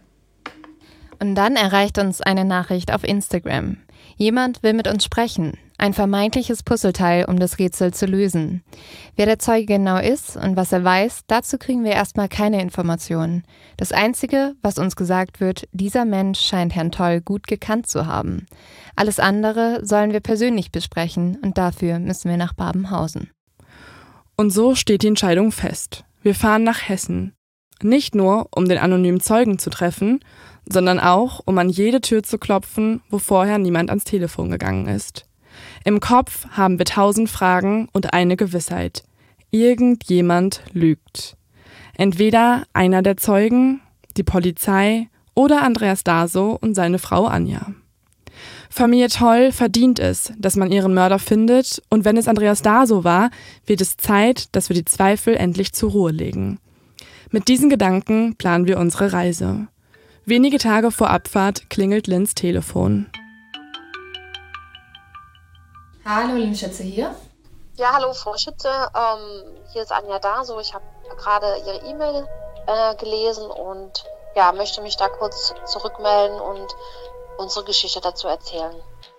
Und dann erreicht uns eine Nachricht auf Instagram. Jemand will mit uns sprechen. Ein vermeintliches Puzzleteil, um das Rätsel zu lösen. Wer der Zeuge genau ist und was er weiß, dazu kriegen wir erstmal keine Informationen. Das Einzige, was uns gesagt wird, dieser Mensch scheint Herrn Toll gut gekannt zu haben. Alles andere sollen wir persönlich besprechen und dafür müssen wir nach Babenhausen. Und so steht die Entscheidung fest. Wir fahren nach Hessen. Nicht nur, um den anonymen Zeugen zu treffen, sondern auch, um an jede Tür zu klopfen, wo vorher niemand ans Telefon gegangen ist. Im Kopf haben wir 1000 Fragen und eine Gewissheit. Irgendjemand lügt. Entweder einer der Zeugen, die Polizei oder Andreas Daso und seine Frau Anja. Familie Toll verdient es, dass man ihren Mörder findet, und wenn es Andreas Daso war, wird es Zeit, dass wir die Zweifel endlich zur Ruhe legen. Mit diesen Gedanken planen wir unsere Reise. Wenige Tage vor Abfahrt klingelt Lynns Telefon. Hallo, Lynn Schütze hier. Ja, hallo Frau Schütze, hier ist Anja Daso. Ich habe gerade Ihre E-Mail gelesen und ja, möchte mich da kurz zurückmelden und unsere Geschichte dazu erzählen.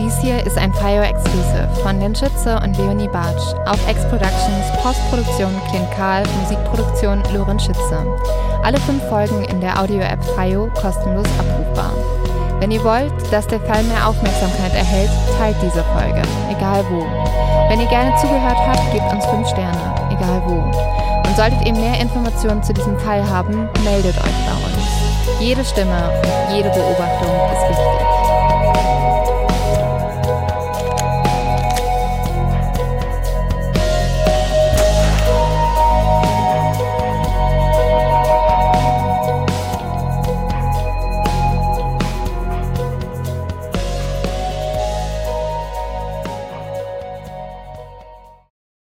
Dies hier ist ein FIO Exclusive von Lynn Schütze und Leonie Bartsch auf X Productions, Postproduktion Clint Karl, Musikproduktion Lorenz Schütze. Alle 5 Folgen in der Audio-App FIO kostenlos abrufbar. Wenn ihr wollt, dass der Fall mehr Aufmerksamkeit erhält, teilt diese Folge, egal wo. Wenn ihr gerne zugehört habt, gebt uns 5 Sterne, egal wo. Und solltet ihr mehr Informationen zu diesem Fall haben, meldet euch bei uns. Jede Stimme und jede Beobachtung ist wichtig.